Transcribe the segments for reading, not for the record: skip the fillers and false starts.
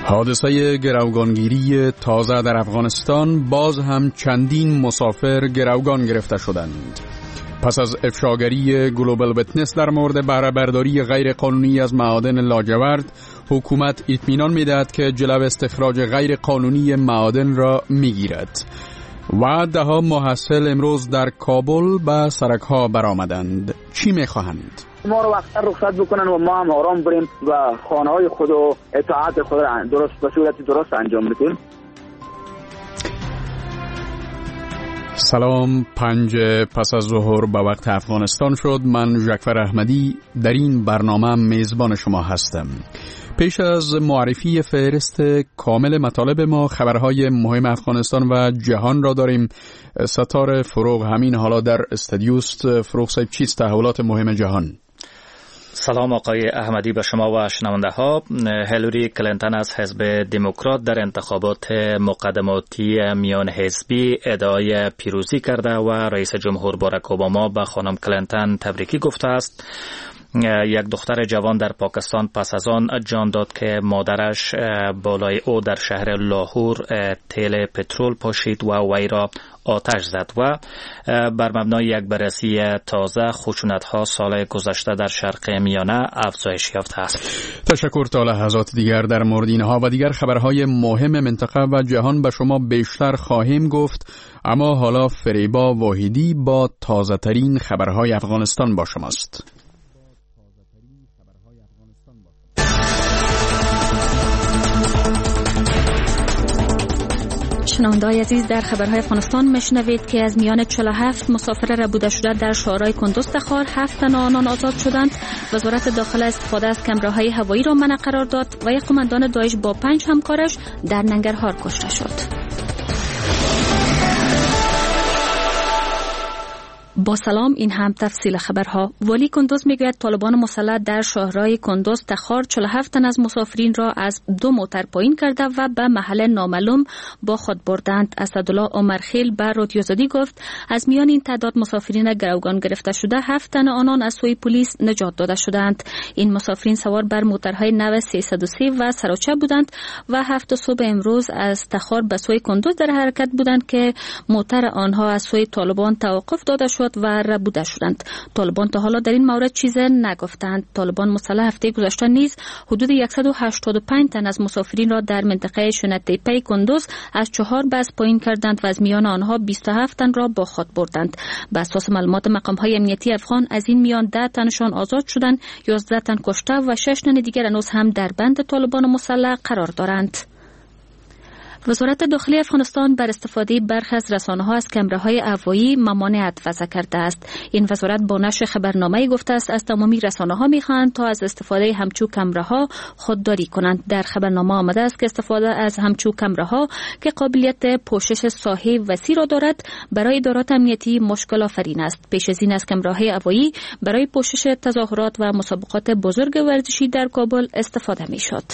حادثه گروگانگیری تازه در افغانستان، باز هم چندین مسافر گروگان گرفته شدند. پس از افشاگری گلوبال ویتنس در مورد بهره برداری غیر قانونی از معادن لاجورد، حکومت اطمینان می‌دهد که جلو استخراج غیر قانونی معادن را می‌گیرد. و ده‌ها محصل امروز در کابل به سرک‌ها برآمدند. چی می‌خواهند؟ ما رو وقتا رخصت بکنن و ما هم آرام بریم و خانه‌های خود و اطاعت خود را درست به صورت درست انجام بدیم. سلام، 5 پس از ظهر به وقت افغانستان شد. من ژکفر احمدی در این برنامه میزبان شما هستم. پیش از معرفی فهرست کامل مطالب ما، خبرهای مهم افغانستان و جهان را داریم. ستار فروغ همین حالا در استودیوست. فروغ صاحب، چیست تحولات مهم جهان؟ سلام آقای احمدی به شما و شنونده ها. هیلاری کلینتون از حزب دموکرات در انتخابات مقدماتی میان حزبی ادعای پیروزی کرده و رئیس جمهور باراک اوباما به خانم کلینتون تبریکی گفته است. یک دختر جوان در پاکستان پس از آن جان داد که مادرش بالای او در شهر لاهور تیل پترول پاشید و وی را آتش زد و بر مبنای یک بررسی تازه خشونت‌ها سال گذشته در شرق میانه افزایش یافته است. تشکر. تا لحظات دیگر در مورد اینها و دیگر خبرهای مهم منطقه و جهان به شما بیشتر خواهیم گفت، اما حالا فریبا واحدی با تازه ترین خبرهای افغانستان با شماست. شنونده‌های عزیز، در خبرهای افغانستان میشنوید که از میان 47 مسافر ربوده شده در شهرهای کندوز تخار 7 تن آنان آزاد شدند. وزارت داخله استفاده از کمراهای هوایی را منع قرار داد و یک قماندان داعش با 5 همکارش در ننگرهار کشته شد. با سلام، این هم تفصیل خبرها. والی کندوز میگوید طالبان مسلح در شهرهای کندوز تخار 47 تن از مسافرین را از 2 موتر پایین کرده و به محل نامعلوم با خود بردند. اسدالله عمرخیل به رادیو زدی گفت از میان این تعداد مسافرین گروگان گرفته شده 7 تن آنان از سوی پلیس نجات داده شدند. این مسافرین سوار بر موترهای نو 303 و سراچه بودند و 7 صبح امروز از تخار به سوی کندوز در حرکت بودند که موتر آنها از سوی طالبان توقف داده شد و ربوده شدند. طالبان تا حالا در این مورد چیزی نگفتند. طالبان مسلح هفته گذشته نیز حدود 185 تن از مسافرین را در منطقه شونتیپی کندوز از 4 بس پایین کردند و از میان آنها 27 تن را با خود بردند. بر اساس معلومات مقام‌های امنیتی افغان از این میان 10 تنشان آزاد شدند، 11 تن کشته و 6 تن دیگر هنوز هم در بند طالبان مسلح قرار دارند. وزارت داخلی افغانستان بر استفاده برخی از رسانه‌ها از کمراهای هوایی ممانعت وضع کرده است. این وزارت با نشر خبرنامه‌ای گفته است از تمامی رسانه‌ها می‌خواهند تا از استفاده همچو کمراها خودداری کنند. در خبرنامه آمده است که استفاده از همچو کمراها که قابلیت پوشش ساحه وسیع را دارد برای ادارات امنیتی مشکل آفرین است. پیش از این از کمراهای هوایی برای پوشش تظاهرات و مسابقات بزرگ ورزشی در کابل استفاده می‌شد.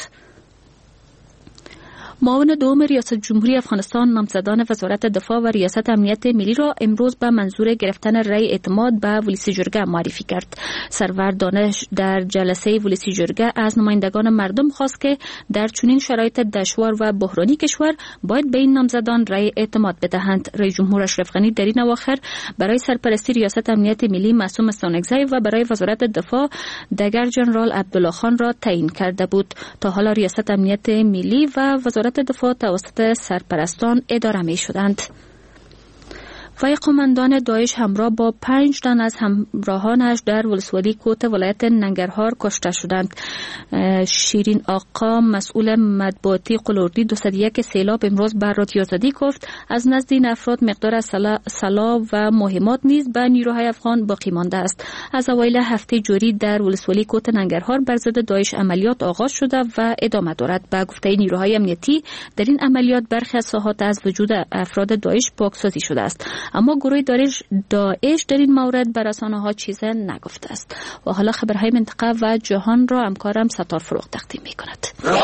معاون دوم ریاست جمهوری افغانستان نامزدان وزارت دفاع و ریاست امنیت ملی را امروز به منظور گرفتن رأی اعتماد به ولسی جرگه معرفی کرد. سرور دانش در جلسه ولسی جرگه از نمایندگان مردم خواست که در چنین شرایط دشوار و بحرانی کشور باید به این نامزدان رأی اعتماد بدهند. رئیس جمهور اشرف غنی در این اواخر برای سرپرستی ریاست امنیت ملی معصوم استانکزی و برای وزارت دفاع دگر جنرال عبدالله خان را تعیین کرده بود. تا حالا ریاست امنیت ملی و وزارت دفاع توسط سرپرستان اداره می شدند. و قماندان داعش همراه با 5 تن از همراهانش در ولسوالی کوت ولایت ننگرهار کشته شدند. شیرین آقا مسئول مطبوعاتی قلوردی 201 سیلاب امروز بر رادیو زدی گفت از نزد این افراد مقدار سلاح و مهمات نیز به نیروهای افغان باقی مانده است. از اوایل هفته جاری در ولسوالی کوت ننگرهار بر ضد داعش عملیات آغاز شده و ادامه دارد. به گفته نیروهای امنیتی در این عملیات برخی از ساحات از وجود افراد داعش پاکسازی شده است، اما گروه داعش در این مورد به رسانه‌ها چیزی نگفته است. و حالا خبرهای منطقه و جهان را همکارم ستار فروغ تقدیم می‌کند.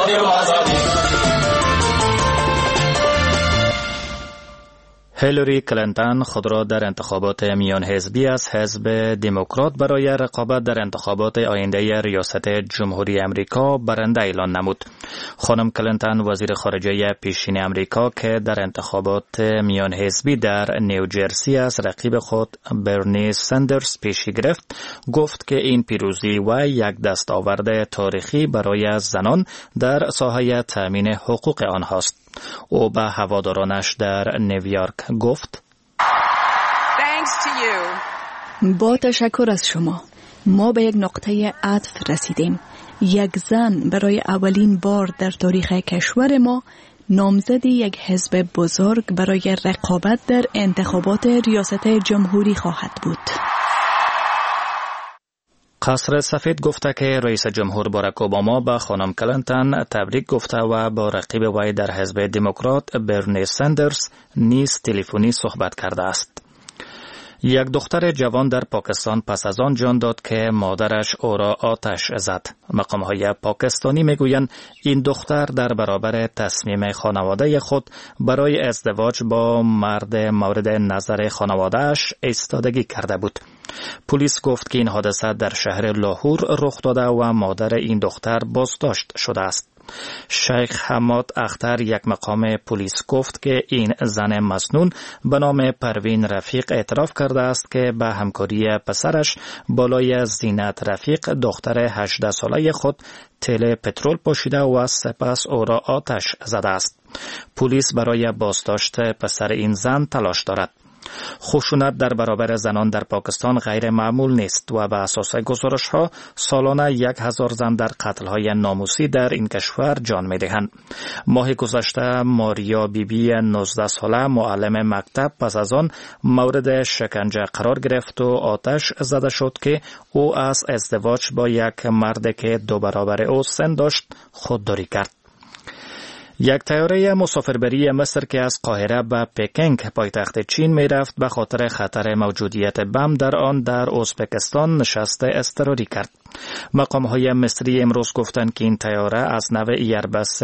هیلاری کلینتون خود را در انتخابات میان حزبی از حزب دموکرات برای رقابت در انتخابات آینده ریاست جمهوری امریکا برنده اعلان نمود. خانم کلینتون وزیر خارجه پیشین امریکا که در انتخابات میان حزبی در نیوجرسی از رقیب خود برنی سندرز پیشی گرفت، گفت که این پیروزی و یک دستاورد تاریخی برای زنان در ساحه تامین حقوق آنهاست. او به هوادارانش در نیویورک گفت: با تشکر از شما ما به یک نقطه عطف رسیدیم. یک زن برای اولین بار در تاریخ کشور ما نامزد یک حزب بزرگ برای رقابت در انتخابات ریاست جمهوری خواهد بود. قصر سفید گفته که رئیس جمهور باراک اوباما به خانم کلینتون تبریک گفته و با رقیب وی در حزب دموکرات برنی سندرز نیز تلفنی صحبت کرده است. یک دختر جوان در پاکستان پس از آن جان داد که مادرش او را آتش زد. مقام‌های پاکستانی میگویند این دختر در برابر تصمیم خانواده خود برای ازدواج با مرد مورد نظر خانواده‌اش ایستادگی کرده بود. پلیس گفت که این حادثه در شهر لاهور رخ داده و مادر این دختر بازداشت شده است. شیخ حماد اختر یک مقام پلیس گفت که این زن مسنون به نام پروین رفیق اعتراف کرده است که به همکاری پسرش بالای زینت رفیق دختر 18 ساله خود تل پترول پاشیده و سپس او را آتش زده است. پلیس برای بازداشت پسر این زن تلاش دارد. خشونت در برابر زنان در پاکستان غیر معمول نیست و به اساس گزارش‌ها سالانه 1000 زن در قتل‌های ناموسی در این کشور جان می‌دهند. ماه گذشته ماریا بیبی 19 ساله معلم مکتب پس از آن مورد شکنجه قرار گرفت و آتش زده شد که او از ازدواج با یک مرد که 2 برابر او سن داشت خودداری کرد. یک طیاره مسافربری مصر که از قاهره به پکینگ پایتخت چین می رفت به خاطر خطر موجودیت بم در آن در ازبکستان نشست اضطراری کرد. مقام‌های مصری امروز گفتند که این طیاره از نوع ایربس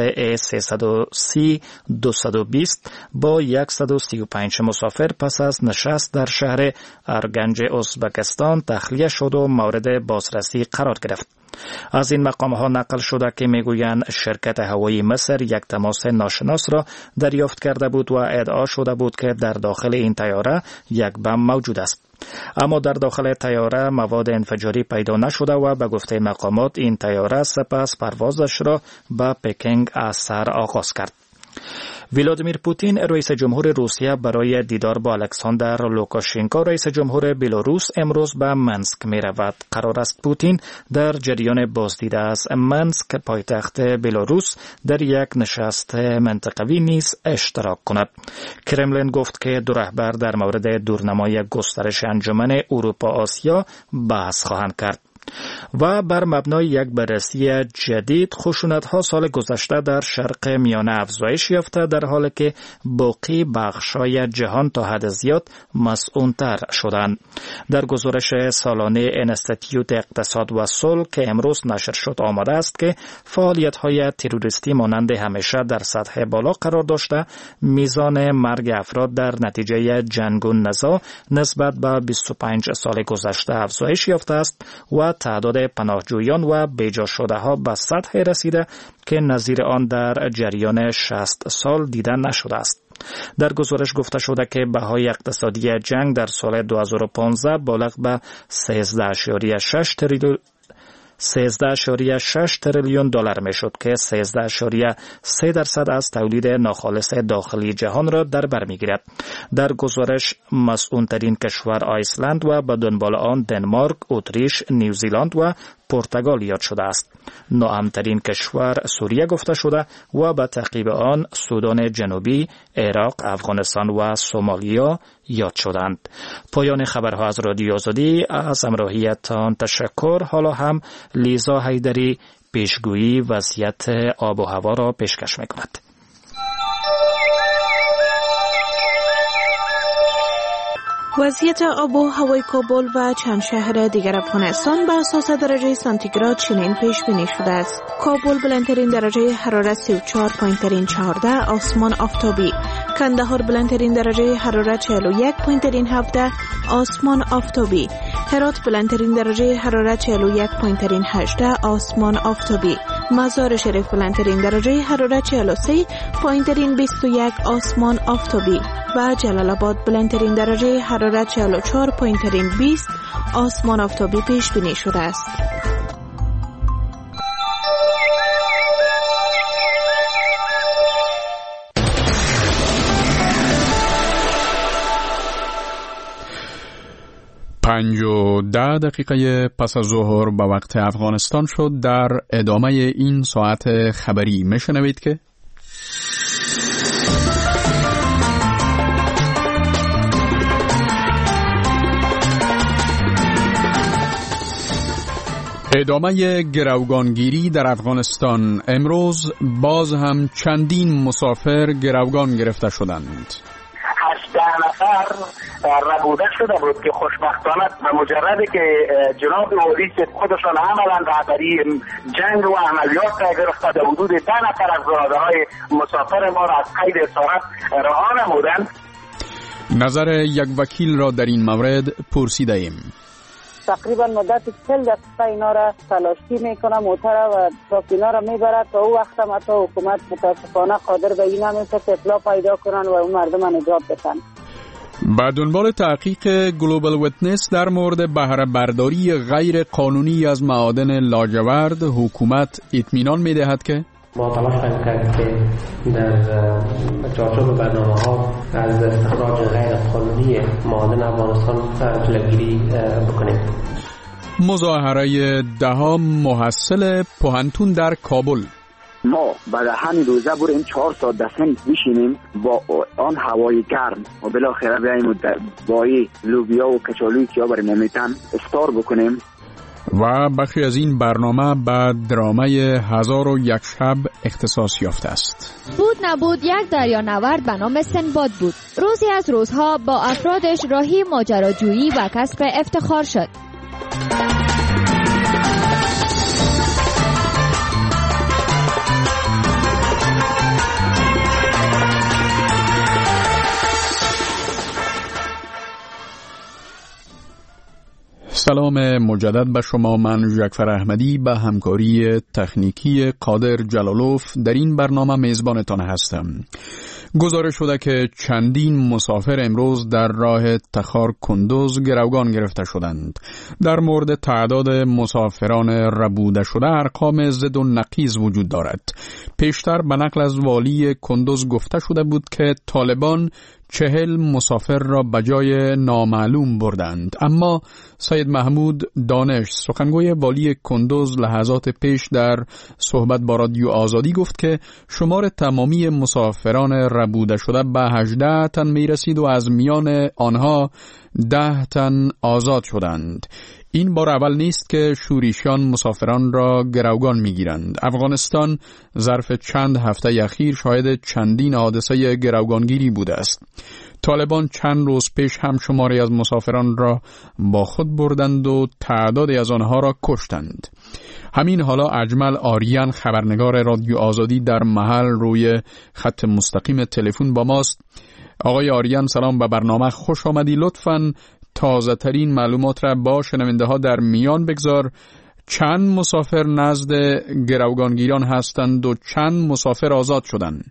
A330-220 با 135 مسافر پس از نشست در شهر ارگنج ازبکستان تخلیه شد و مورد بازرسی قرار گرفت. از این مقام‌ها نقل شده که میگویند شرکت هوایی مصر یک تماس ناشناس را دریافت کرده بود و ادعا شده بود که در داخل این طیاره یک بم موجود است. اما در داخل طیاره مواد انفجاری پیدا نشده و به گفته مقامات این طیاره سپس پروازش را به پکینگ از سر آغاز کرد. ولادیمیر پوتین رئیس جمهور روسیه برای دیدار با الکساندر لوکاشنکو رئیس جمهور بلاروس امروز به منسک می رود. قرار است پوتین در جریان بازدید از منسک پایتخت بلاروس در یک نشست منطقوی نیز اشتراک کند. کرملین گفت که دو رهبر در مورد دورنمای گسترش انجمن اروپا آسیا بحث خواهند کرد. و بر مبنای یک بررسی جدید خشونت‌ها سال گذشته در شرق میانه افزایش یافته در حالی که باقی بخش‌های جهان تا حد زیاد مسئول‌تر شدند. در گزارش سالانه انستیتیوت اقتصاد و صلح که امروز نشر شد آمده است که فعالیت‌های تروریستی مانند همیشه در سطح بالا قرار داشته، میزان مرگ افراد در نتیجه جنگ و نزاع نسبت به 25 سال گذشته افزایش یافته است و تعداد پناهجویان و بیجا شده ها به سطح رسیده که نظیر آن در جریان 60 سال دیده نشده است. در گزارش گفته شده که بهای اقتصادی جنگ در سال 2015 بالغ به 13.6 تریلیون دلار میشد که 13.3% از تولید ناخالص داخلی جهان را در بر میگیرد. در گزارش مسئول‌ترین کشور آیسلند و به دنبال آن دنمارک، اتریش، نیوزیلند و پرتغال یاد شده است. ناامن‌ترین کشور سوریه گفته شده و به تعقیب آن سودان جنوبی، عراق، افغانستان و سومالیا یاد شدند. پایان خبرها از رادیو آزادی. از همراهیتان تشکر. حالا هم لیزا حیدری پیشگویی وضعیت آب و هوا را پیشکش می‌کند. وضعیت آب و هوای کابل و چند شهر دیگر افغانستان به اساس درجه سانتیگراد چنین پیش بینی شده است. کابل بلندترین درجه حرارت 34، پایین‌ترین 14، آسمان آفتابی. کندهار بلندترین درجه حرارت 41، پایین‌ترین 17، آسمان آفتابی. هرات بلندترین درجه حرارت 41، پایین‌ترین 18، آسمان آفتابی. مزار شریف بلندترین درجه حرارت 43، پایینترین 21 آسمان آفتابی و جلال آباد بلندترین درجه حرارت 44، پایینترین 20 آسمان آفتابی پیش بینی شده است. پنج و 10 دقیقه پس از ظهر به وقت افغانستان شد. در ادامه این ساعت خبری میشنوید که ادامه گروگانگیری در افغانستان. امروز باز هم چندین مسافر گروگان گرفته شدند. 18 نفر ربوده شده بود که خوشبختانه به مجردی که جناب والی خودشان عملا رهبری جنگ و عملیات گرفته، در حدود 10 نفر از زاده‌های مسافر ما را از قید اسارت رها نمودند. نظر یک وکیل را در این مورد پرسیده ایم. تقریبا مدت 40 دقیقه اینا را تلاشی میکنه، موتر و ساکینا را میبرد تا او وقت هم حتی حکومت متاسفانه قادر به این نمیشه که اطلاع پیدا کنن و اون مردم نجات بدن. با دنبال تحقیق گلوبال ویتنس در مورد بهره برداری غیر قانونی از معادن لاجورد، حکومت اطمینان میدهد که ما تلاش خواهیم کرد که در چارچوب برنامه‌ها از استخراج غیر قانونی معادن افغانستان جلوگیری بکنیم. مظاهره دهم محصل پوهنتون در کابل. ما بعد همین روزه بریم 4 ساعت دستن بشینیم با آن هوای گرم و بالاخره بیاییم با لوبیا و کچالویی که برای ما میتن افطار بکنیم. و بخشی از این برنامه به درامه 1001 شب اختصاص یافته است. بود نبود یک دریانورد به نام سندباد بود. روزی از روزها با افرادش راهی ماجراجویی و کسب افتخار شد. سلام مجدد به شما. من جعفر احمدی به همکاری تکنیکی قادر جلالوف در این برنامه میزبانتان هستم. گزارش شده که چندین مسافر امروز در راه تخار کندوز گروگان گرفته شدند. در مورد تعداد مسافران ربوده شده ارقام ضد و نقیض وجود دارد. پیشتر به نقل از والی کندوز گفته شده بود که طالبان 40 مسافر را به جای نامعلوم بردند، اما سید محمود دانش سخنگوی والی کندوز لحظات پیش در صحبت با رادیو آزادی گفت که شمار تمامی مسافران ربوده شده به 18 تن می رسید و از میان آنها 10 تن آزاد شدند. این بار اول نیست که شوریشیان مسافران را گروگان می‌گیرند. افغانستان ظرف چند هفته اخیر شاهد چندین حادثه گروگانگیری بوده است. طالبان چند روز پیش هم شماری از مسافران را با خود بردند و تعدادی از آنها را کشتند. همین حالا اجمل آریان خبرنگار رادیو آزادی در محل روی خط مستقیم تلفن با ماست. آقای آریان سلام، به برنامه خوش آمدی. لطفاً تازه ترین معلومات را با شنونده ها در میان بگذار. چند مسافر نزد گروگانگیران هستند و چند مسافر آزاد شدند؟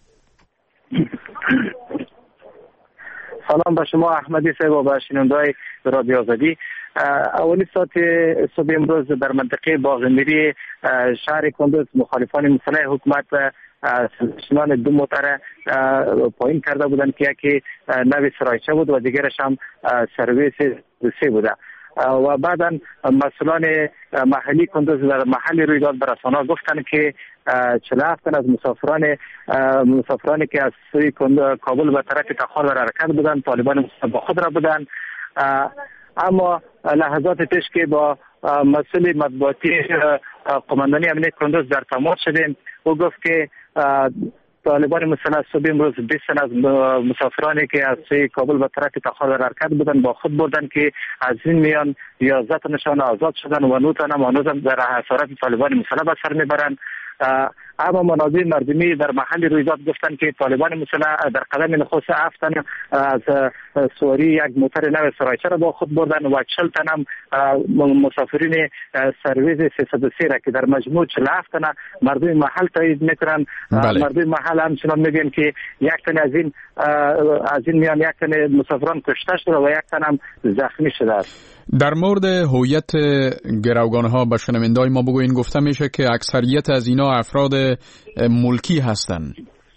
سلام به شما احمدی صاحب و به شنونده‌های رادیو آزادی. اولی ساعت صبح امروز در منطقه باغمیری شهر کندوز مخالفان مسلح حکومت سلسلان 2 موتر پایین کرده بودند که یکی نوی سرایچه بود و دیگرش هم سرویس روسی بوده و بعدا مسئولان محلی کندوز در محل رویداد به رسانه‌ها گفتند که 47 تن از مسافرانی که از سوی کابل به طرف تخار در حرکت بودند طالبان با خود را بودند. اما لحظات پیش که با مسئول مطبوعاتی قماندانی امنیت کندوز در تماس شدیم، او گفت که طالبان مسلح صبح امروز 20 تن از مسافرانی که از سوی کابل به طرف تخار در حرکت بودند با خود بردند که از این میان 11 تنشان آزاد شدند و 9 تن هم هنوز در اسارت طالبان مسلح به سر میبرند. اما منابع مردمی در محل رویداد گفتند که طالبان مسلح در قدم نخست 7 تن از سواری یک موتر نو سرایچه را با خود بردن و 40 تن هم مسافرین سرویس 303 را که در مجموع 47 تن مردم محل تایید میکنن. مردم محل همچنان میگن که یک تن از این میان یک تن مسافران کشته شده و یک تن هم زخمی شده است. در مورد هویت گروگان‌ها به شنونده‌های ما بگوین. گفته میشه که اکثریت از اینا افراد ملکی هستند.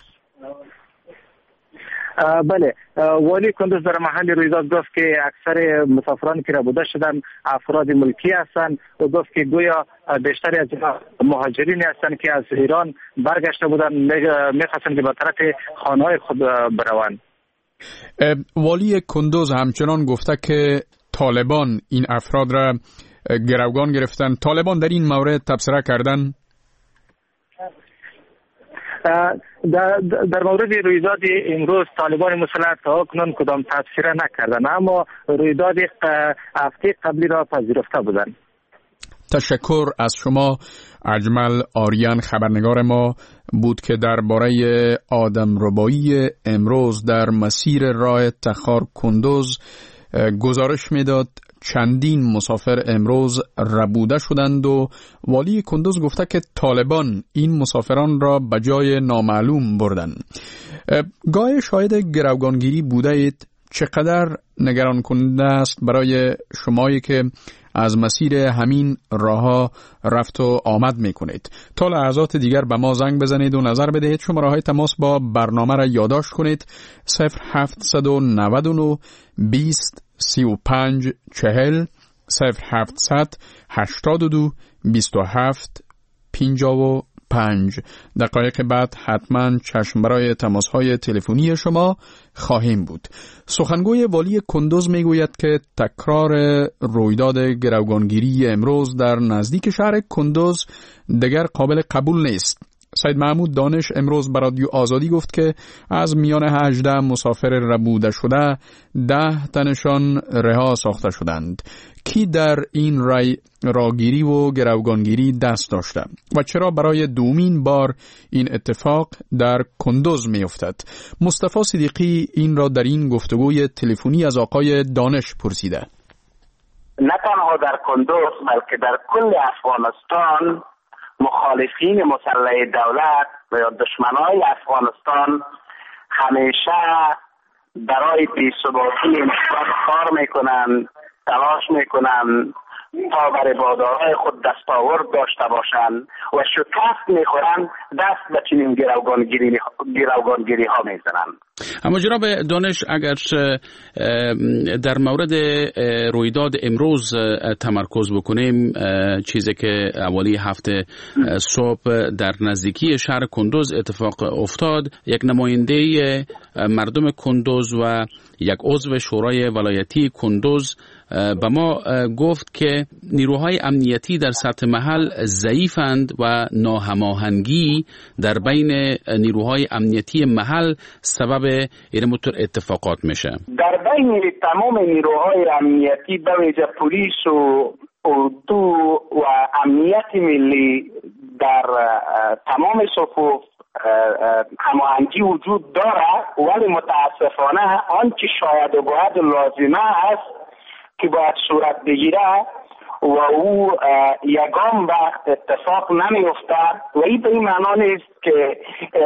بله، والی کندوز در محل رویداد گفت که اکثر مسافران که ربوده شدن افراد ملکی هستند و گفت که گویا بیشتری از مهاجرین هستند که از ایران برگشته بودن میخواستند که به طرف خانه‌های خود بروند. والی کندوز همچنان گفته که طالبان این افراد را گروگان گرفتن. طالبان در این مورد تبصره کردن؟ در مورد رویداد امروز طالبان مسلح تا اکنون کدام تبصره نکردن، اما رویداد هفته قبلی را پذیرفته بودند. تشکر از شما. اجمل آریان خبرنگار ما بود که درباره آدمربایی امروز در مسیر راه تخار کندوز گزارش میداد. چندین مسافر امروز ربوده شدند و والی کندوز گفته که طالبان این مسافران را به جای نامعلوم بردند. گاه شاهد گروگانگیری بوده اید. چقدر نگران کننده است برای شمایی که از مسیر همین راهها رفت و آمد میکنید. تا لحظات دیگر به ما زنگ بزنید و نظر بدهید. شماره‌های تماس با برنامه را یادداشت کنید. 0799 20 35 40 0700 82 27 55. دقایق بعد حتما چشم برای تماس‌های تلفنی شما خواهیم بود. سخنگوی والی کندوز میگوید که تکرار رویداد گروگانگیری امروز در نزدیک شهر کندوز دیگر قابل قبول نیست. سید محمود دانش امروز به رادیو آزادی گفت که از میان 18 مسافر ربوده شده 10 تنشان رها ساخته شدند. کی در این راگیری و گروگانگیری دست داشته و چرا برای دومین بار این اتفاق در کندوز می افتد؟ مصطفی صدیقی این را در این گفتگوی تلفنی از آقای دانش پرسیده. نه تنها در کندوز بلکه در کل افغانستان مخالفین مسلح دولت و یا دشمنای افغانستان همیشه برای بی‌ثباتی انتخاب کار میکنن، تلاش میکنن تا بر بادارهای خود دستاورد داشته باشند و شکست میخورن، دست به چنین گروگانگیری ها میزنن. اما جناب دانش، اگر در مورد رویداد امروز تمرکز بکنیم، چیزی که اولی هفته صبح در نزدیکی شهر کندوز اتفاق افتاد، یک نماینده مردم کندوز و یک عضو شورای ولایتی کندوز به ما گفت که نیروهای امنیتی در سطح محل ضعیفند و ناهماهنگی در بین نیروهای امنیتی محل سبب این مطور اتفاقات میشه. در بین تمام نیروهای امنیتی به ویژه پلیس و اردو و امنیت ملی در تمام صفوف هماهنگی وجود دارد، ولی متاسفانه آنچه شاید و باید لازمه است که باید صورت بگیره و او یگان وقت اتفاق نمی افتد و این به این معنا نیست که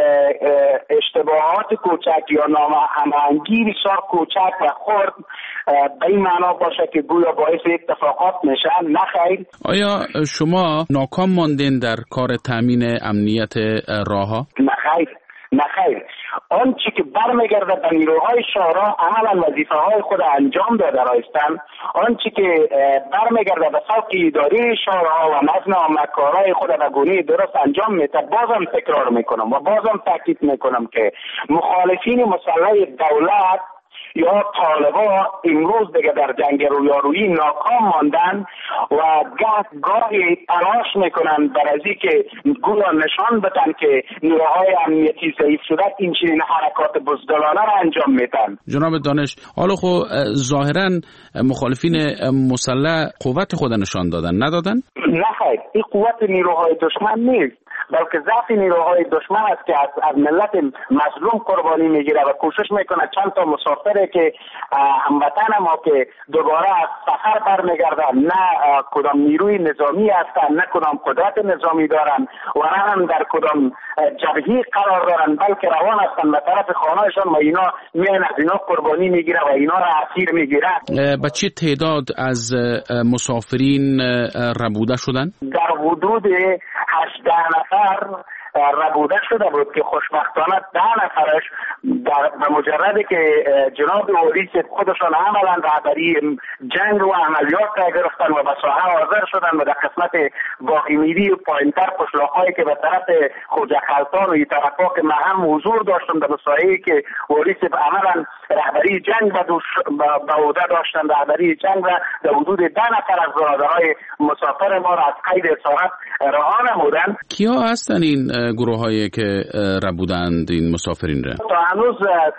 اشتباهات کوچک یا ناهماهنگی بسیار کوچک و خرد به این معنا باشه که گویا باعث اتفاقات میشن. نه خیر. آیا شما ناکام ماندین در کار تامین امنیت راهها؟ نه خیر. آنچه که برمیگرده به نیروهای شورا عملا وظیفه های خود انجام داده رایستن، آنچه که برمیگرده به ساق اداری شورا و نظم آمدکارهای خود به گونه درست انجام میده. بازم تکرار میکنم و بازم تاکید میکنم که مخالفین مسلح دولت یا طالبان امروز دیگه در جنگ رویارویی ناکام ماندن و گاهی تلاش میکنن برای که گویا نشان بدن که نیروهای امنیتی ضعیف شده، این چنین حرکات بزدلانه را انجام میدن. جناب دانش، حالا خب ظاهرا مخالفین مسلح قوت خود نشان دادن، ندادن؟ نه خیر، این قوت نیروهای دشمن نیست. بلکه ضعف نیروهای دشمن است که از ملت مظلوم قربانی میگیره و کوشش میکنه چند تا مسافری که هموطن ما که دوباره از سفر برمیگردن نه کدام نیروی نظامی هستند، نه کدام قدرت نظامی دارن و نه هم در کدام جبهه قرار دارن، بلکه روان هستند به طرف خانهشان و اینا میان از اینا قربانی میگیره و اینا را اسیر میگیره. با چه تعداد از مسافرین ربوده شدن؟ در حدود 18 نفر ربوده شده بود که خوشبختانه 10 نفرش به مجردی که جناب والی خودشان عملا رهبری جنگ و عملیات گرفتن و به ساحه حاضر شدن و در قسمت باقی میری و پایینتر قشلاق‌هایی که به طرف خوجه خلطان و این طرفا که من هم حضور داشتم در ساحه‌ای که والی عملا رهبری جنگ به عهده داشتن، رهبری جنگ و در حدود 10 نفر از برادرای مسافر ما را از قید اسارت رها نمودن. کیا هستن این گروه هایی که ربودند این مسافرین را؟ تا هنوز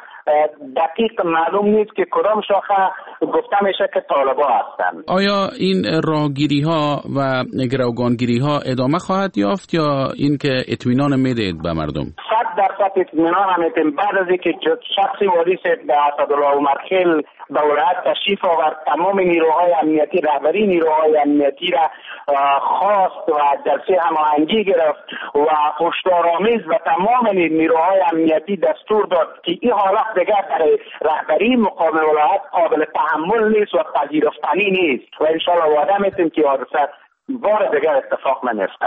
دقیق معلوم نیست که کدام شاخه گفته میشه که طالبا هستند. آیا این راهگیری ها و گروگانگیری ها ادامه خواهد یافت یا این که اطمینان میدید به مردم؟ 100% اطمینان هم میدیم. بعد از اینکه شخصی واریس به اسدالله عمرخیل به ولایت تشریف آورد، تمام نیروهای امنیتی، رهبری نیروهای امنیتی را خواست و جلسه هماهنگی گرفت و هشدارآمیز و تمام نیروهای امنیتی دستور داد که این حالت دیگر برای رهبری مقام ولایت قابل تحمل نیست و پذیرفتنی نیست و انشاءالله وعده میتیم که حادثه بار دیگر اتفاق نمیفته.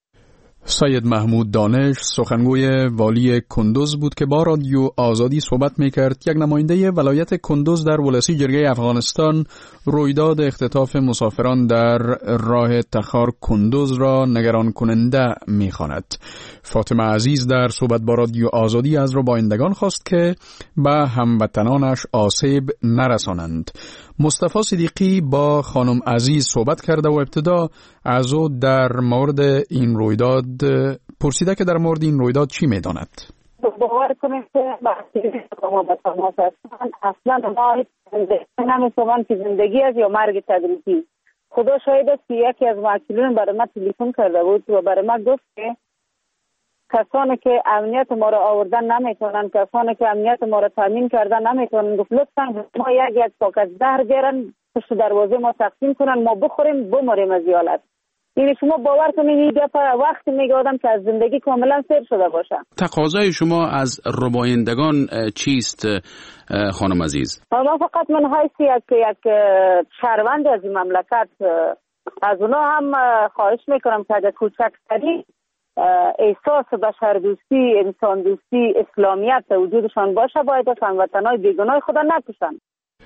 سید محمود دانش سخنگوی والی کندوز بود که با رادیو آزادی صحبت میکرد. یک نماینده ولایت کندوز در ولسی جرگه افغانستان رویداد اختطاف مسافران در راه تخار کندوز را نگران کننده میخواند. فاطمه عزیز در صحبت با رادیو آزادی از ربایندگان خواست که به هموطنانش آسیب نرسانند. مصطفی صدیقی با خانم عزیز صحبت کرده و ابتدا از او در مورد این رویداد پرسیده که در مورد این رویداد چی میداند. باور کنید که ما به تماس هستن اصلا ما نمی‌فهمم که زندگی از یا مرگ تدریجی. خدا شاهد است که یکی از مسئولین برای ما تلفن کرده بود و برای ما گفت که کسانی که امنیت ما را آوردن نمیتونن، کسانی که امنیت ما را تامین کردن نمیتونن، گفت لطفا ما یک پاکت زهر بیارن پشت دروازه ما تقسیم کنن ما بخوریم بمریم از یالت. یعنی شما باور کنید این گپ وقتی میگه آدم که از زندگی کاملا سیر شده باشه. تقاضای شما از ربایندگان چیست خانم عزیز؟ ما فقط من حیثیت که یک شهروند از این مملکت از اونا هم خواهش میکنم که اگر کوچکترین احساس بشر دوستی، انسان دوستی، اسلامیت وجودشان باشه باید از هموطنان بیگناه خدا نکشن.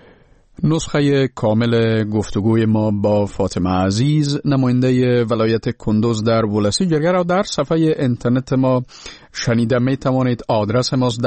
نسخه کامل گفتگوی ما با فاطمه عزیز نماینده ولایت کندوز در ولسی جرگه را در صفحه اینترنت ما شنیده می توانید. آدرس ماست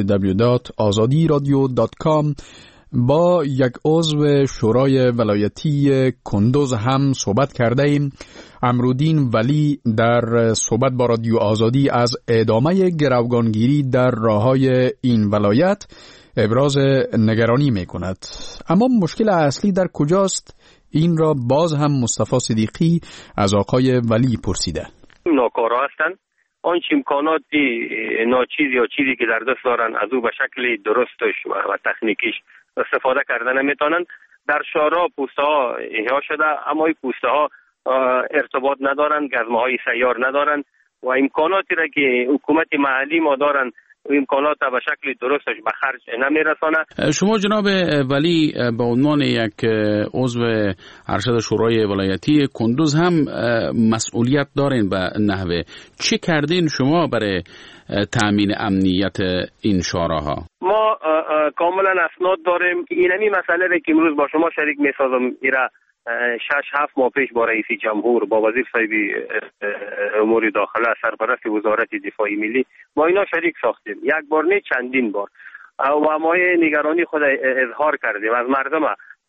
www.azadiradio.com. با یک عضو شورای ولایتی کندوز هم صحبت کرده ایم. امرودین ولی در صحبت با رادیو آزادی از ادامه گروگانگیری در راههای این ولایت ابراز نگرانی می کند. اما مشکل اصلی در کجاست؟ این را باز هم مصطفی صدیقی از آقای ولی پرسیده. ناکارا هستند. آنچه امکاناتی ناچیز یا چیزی که در دست دارن از او به شکل درستش و تکنیکیش استفاده کردن نمیتونن. در شارع پوسته ها احیا شده اما این پوسته ها ارتباط ندارن، گزمه های سیار ندارن و امکاناتی را که حکومت محلی ما دارن امکانات به شکل درستش به خرج نمیرسانه. شما جناب ولی به عنوان یک عضو ارشد شورای ولایتی کندوز هم مسئولیت دارین به نحوه. چه کردین شما برای تامین امنیت این شاراها؟ ما کاملا اسناد داریم. اینمی مسئله را که امروز با شما شریک میسازم ایرا 6-7 ماه پیش با رئیس جمهور با وزیر صاحب امور داخله سرپرست وزارت دفاع ملی ما اینا شریک ساختیم. یک بار نه چندین بار و ما نگرانی خود اظهار کردیم از مردم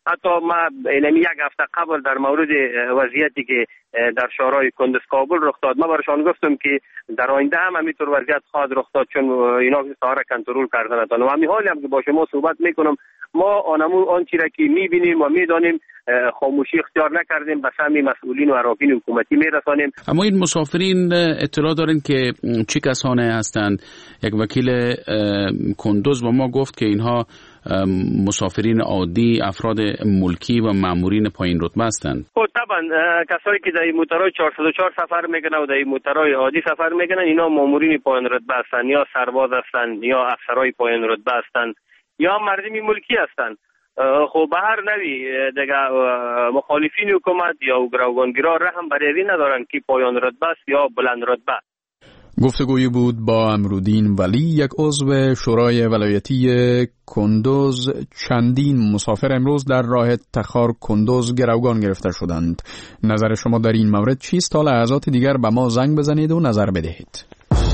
حتی ما یک هفته قبل در مورد وضعیتی که در شهرهای کندز کابل رخ داد، ما برشان گفتم که در آینده هم همینطور وضعیت خواهد رخ داد، چون اینا ساحه کنترل کردن ندارن. و همین حالی هم که با شما صحبت میکنم، ما آن چیزی که میبینیم و میدانیم خاموشی اختیار نکردیم، به سمع مسئولین و اراکین حکومتی میرسانیم. اما این مسافرین اطلاع دارین که چه کسانی هستند؟ یک وکیل کندز با ما گفت که اینها مسافرین عادی، افراد ملکی و مامورین پایین رتبه هستند. خب طبعا کسایی که در موتورهای 404 سفر میکنن و در موتورهای عادی سفر میکنن، اینا مامورین پایین رتبه هستند، یا سرباز هستند، یا افسرهای پایین رتبه هستند، یا مردمی ملکی هستند. خب به هر نوی دیگه مخالفین حکومت یا گروگانگیرا رحم بر این ندارن که پایان رتبه است یا بلند رتبه. گفتگویی بود با امرالدین ولی، یک عضو شورای ولایتی کندز. چندین مسافر امروز در راه تخار کندز گروگان گرفته شدند. نظر شما در این مورد چیست؟ تا لحظات دیگر به ما زنگ بزنید و نظر بدهید.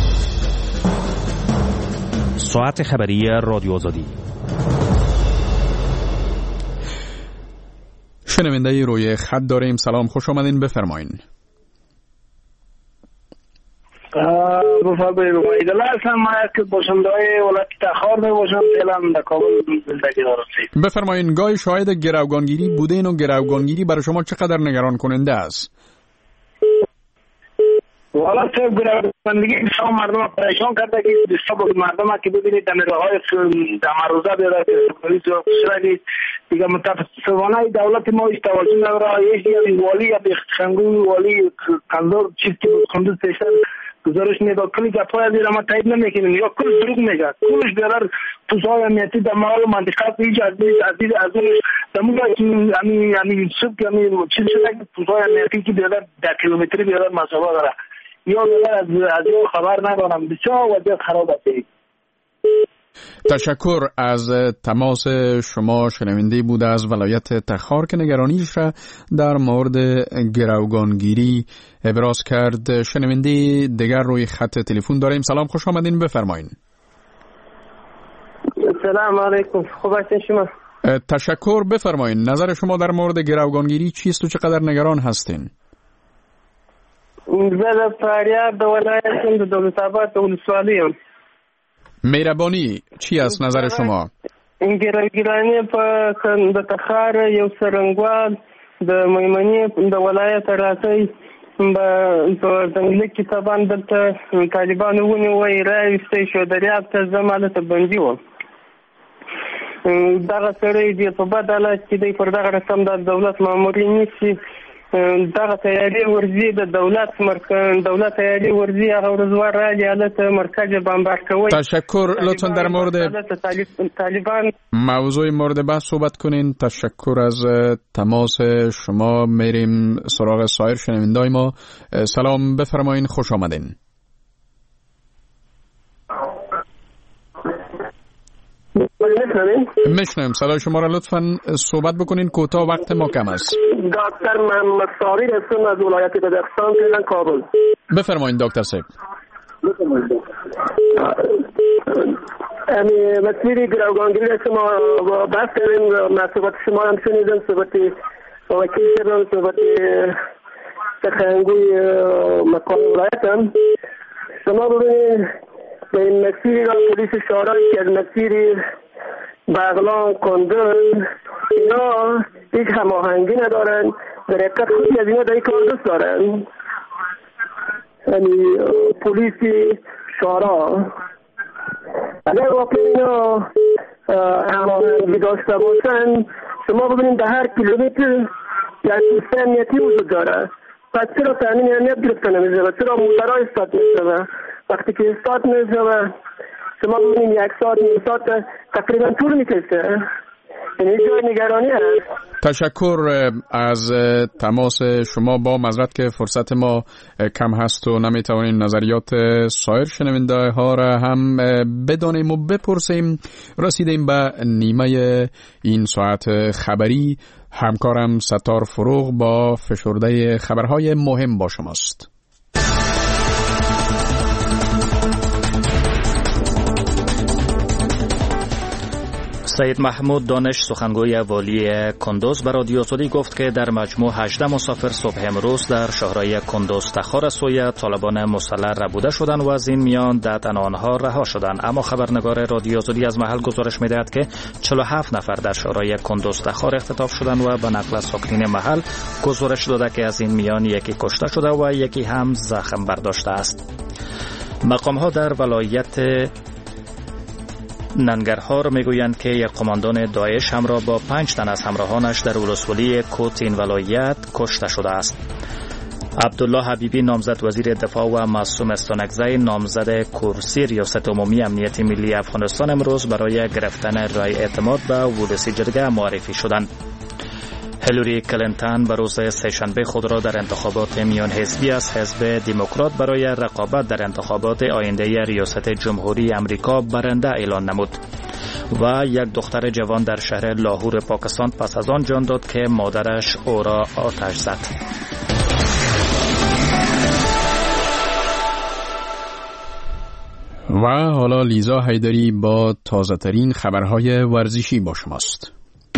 ساعت خبری رادیو آزادی. شنونده روی خط داریم. سلام، خوش آمدین، بفرمایین. بفرمایین، گاهی شاهد گروگانگیری بودین و گروگانگیری برای شما چقدر نگران کننده است؟ والا تو گروگانگیری شما مردم پریشان کرده که دیشب مردم که ببینید در راههای دمروزه بیاره که پلیس و شدید دیگه متاسفانه دولت ما هیچ توجه نداره. یکی والی یا بخشنگوی والی کندور چیز که کندوز پیشتر گزارش میده کلی گپای از ما تایید نمیکنیم یا کل دروغ میگه، کلش بیار پوزای امنیتی در مال منطقه هیچ از اونش دمون همین صبح که همین چیز شده پوزای امنیتی که بیار 10 کیلومتری بیار مسافه داره یا بیار از این خبر ندارم. بسیار وضعیت خراب است. تشکر از تماس شما. شنونده بود از ولایت تخار که نگرانیش را در مورد گروگانگیری ابراز کرد. شنونده دیگر روی خط تلفن داریم. سلام، خوش آمدین، بفرمایین. سلام علیکم، خوب هستین شما؟ تشکر، بفرمایین. نظر شما در مورد گروگانگیری چیست و چقدر نگران هستین؟ زه د فاریاب د ولایت د دولت آباد د ولسوالۍ یم. مهربانی، چی است نظر شما؟ گروگاني په تخار یو سرنګوال د میمنې د ولایت راځي په ځنګل کې طبعا دلته طالبان ونیوي راوستي شو دریاب ته زماله ته بندي و. دغه سړی دی په بد حالت کې دی پر دغه رقم د دولت مامورین نیسي. دغه تیاری ورزی د دولت تیاری ورزی هغه ورزوار راځي حالت مرکز بمبار کوي. تشکر. لطفا در مورد طالبان موضوع مورد بحث صحبت کنین. تشکر از تماس شما. میریم سراغ سایر شنوندای ما. سلام، بفرمایین، خوش آمدین. میشنم صدای شما را. لطفاً صحبت بکنین، کوتاه، وقت ما کم است. دکتر محمد صابر هستم از ولایت بدخشان تهران کابل. بفرمایین دکتر صاحب. مسئله گروگانگیری شما بحث کردیم، صحبت شما هم شنیدم، صحبت وکیل شدم، صحبت سخنگوی مقام ولایت هم. شما ببینید به این مسیری را پلیس شهرهایی که از مسیری بغلان، کندز اینا هیچ هماهنگی ندارن. در حقیقت خودی از اینا در این کار دوست دارن. یعنی پلیس شهرها اگر واقعا اینا هماهنگی داشته باشن، شما ببینید در هر کیلومتر یک پلیس امنیتی وجود داره. پس چرا تامین امنیت گرفته نمیشه؟ چرا موترها استارت میشه؟ وقتی که استارت میشه شما ببینید 1 ساعت، 1 ساعت تقریبا طول میکشه. یعنی جای نگرانی هست. تشکر از تماس شما. با معذرت که فرصت ما کم هست و نمیتوانیم نظریات سایر شنونده ها را هم بدانیم و بپرسیم. رسیدیم به نیمه این ساعت خبری. همکارم ستار فروغ با فشرده خبرهای مهم با شماست. سید محمود دانش سخنگوی والی کندوز به رادیو آزادی گفت که در مجموع 18 مسافر صبح امروز در شهرهای کندوز تخار سوی طالبان مسلح ربوده شدند و از این میان 10 تن آنها رها شدند. اما خبرنگار رادیو آزادی از محل گزارش می‌دهد که 47 نفر در شهرهای کندوز تخار اختطاف شدند و به نقل از ساکنین محل گزارش داده که از این میان یکی کشته شده و یکی هم زخم برداشته است. مقام‌ها در ولایت ننگرهار میگویند که یک قماندان داعش همراه با 5 تن از همراهانش در ولسوالی کوت این ولایت کشته شده است. عبدالله حبیبی نامزد وزیر دفاع و معصوم استانکزی نامزد کرسی ریاست عمومی امنیت ملی افغانستان امروز برای گرفتن رای اعتماد به ورودی جرگه معرفی شدند. هیلاری کلینتون به روز سه‌شنبه خود را در انتخابات میان حزبی از حزب دموکرات برای رقابت در انتخابات آینده ریاست جمهوری امریکا برنده اعلان نمود و یک دختر جوان در شهر لاهور پاکستان پس از آن جان داد که مادرش او را آتش زد. و حالا لیزا حیدری با تازه ترین خبرهای ورزشی با شماست.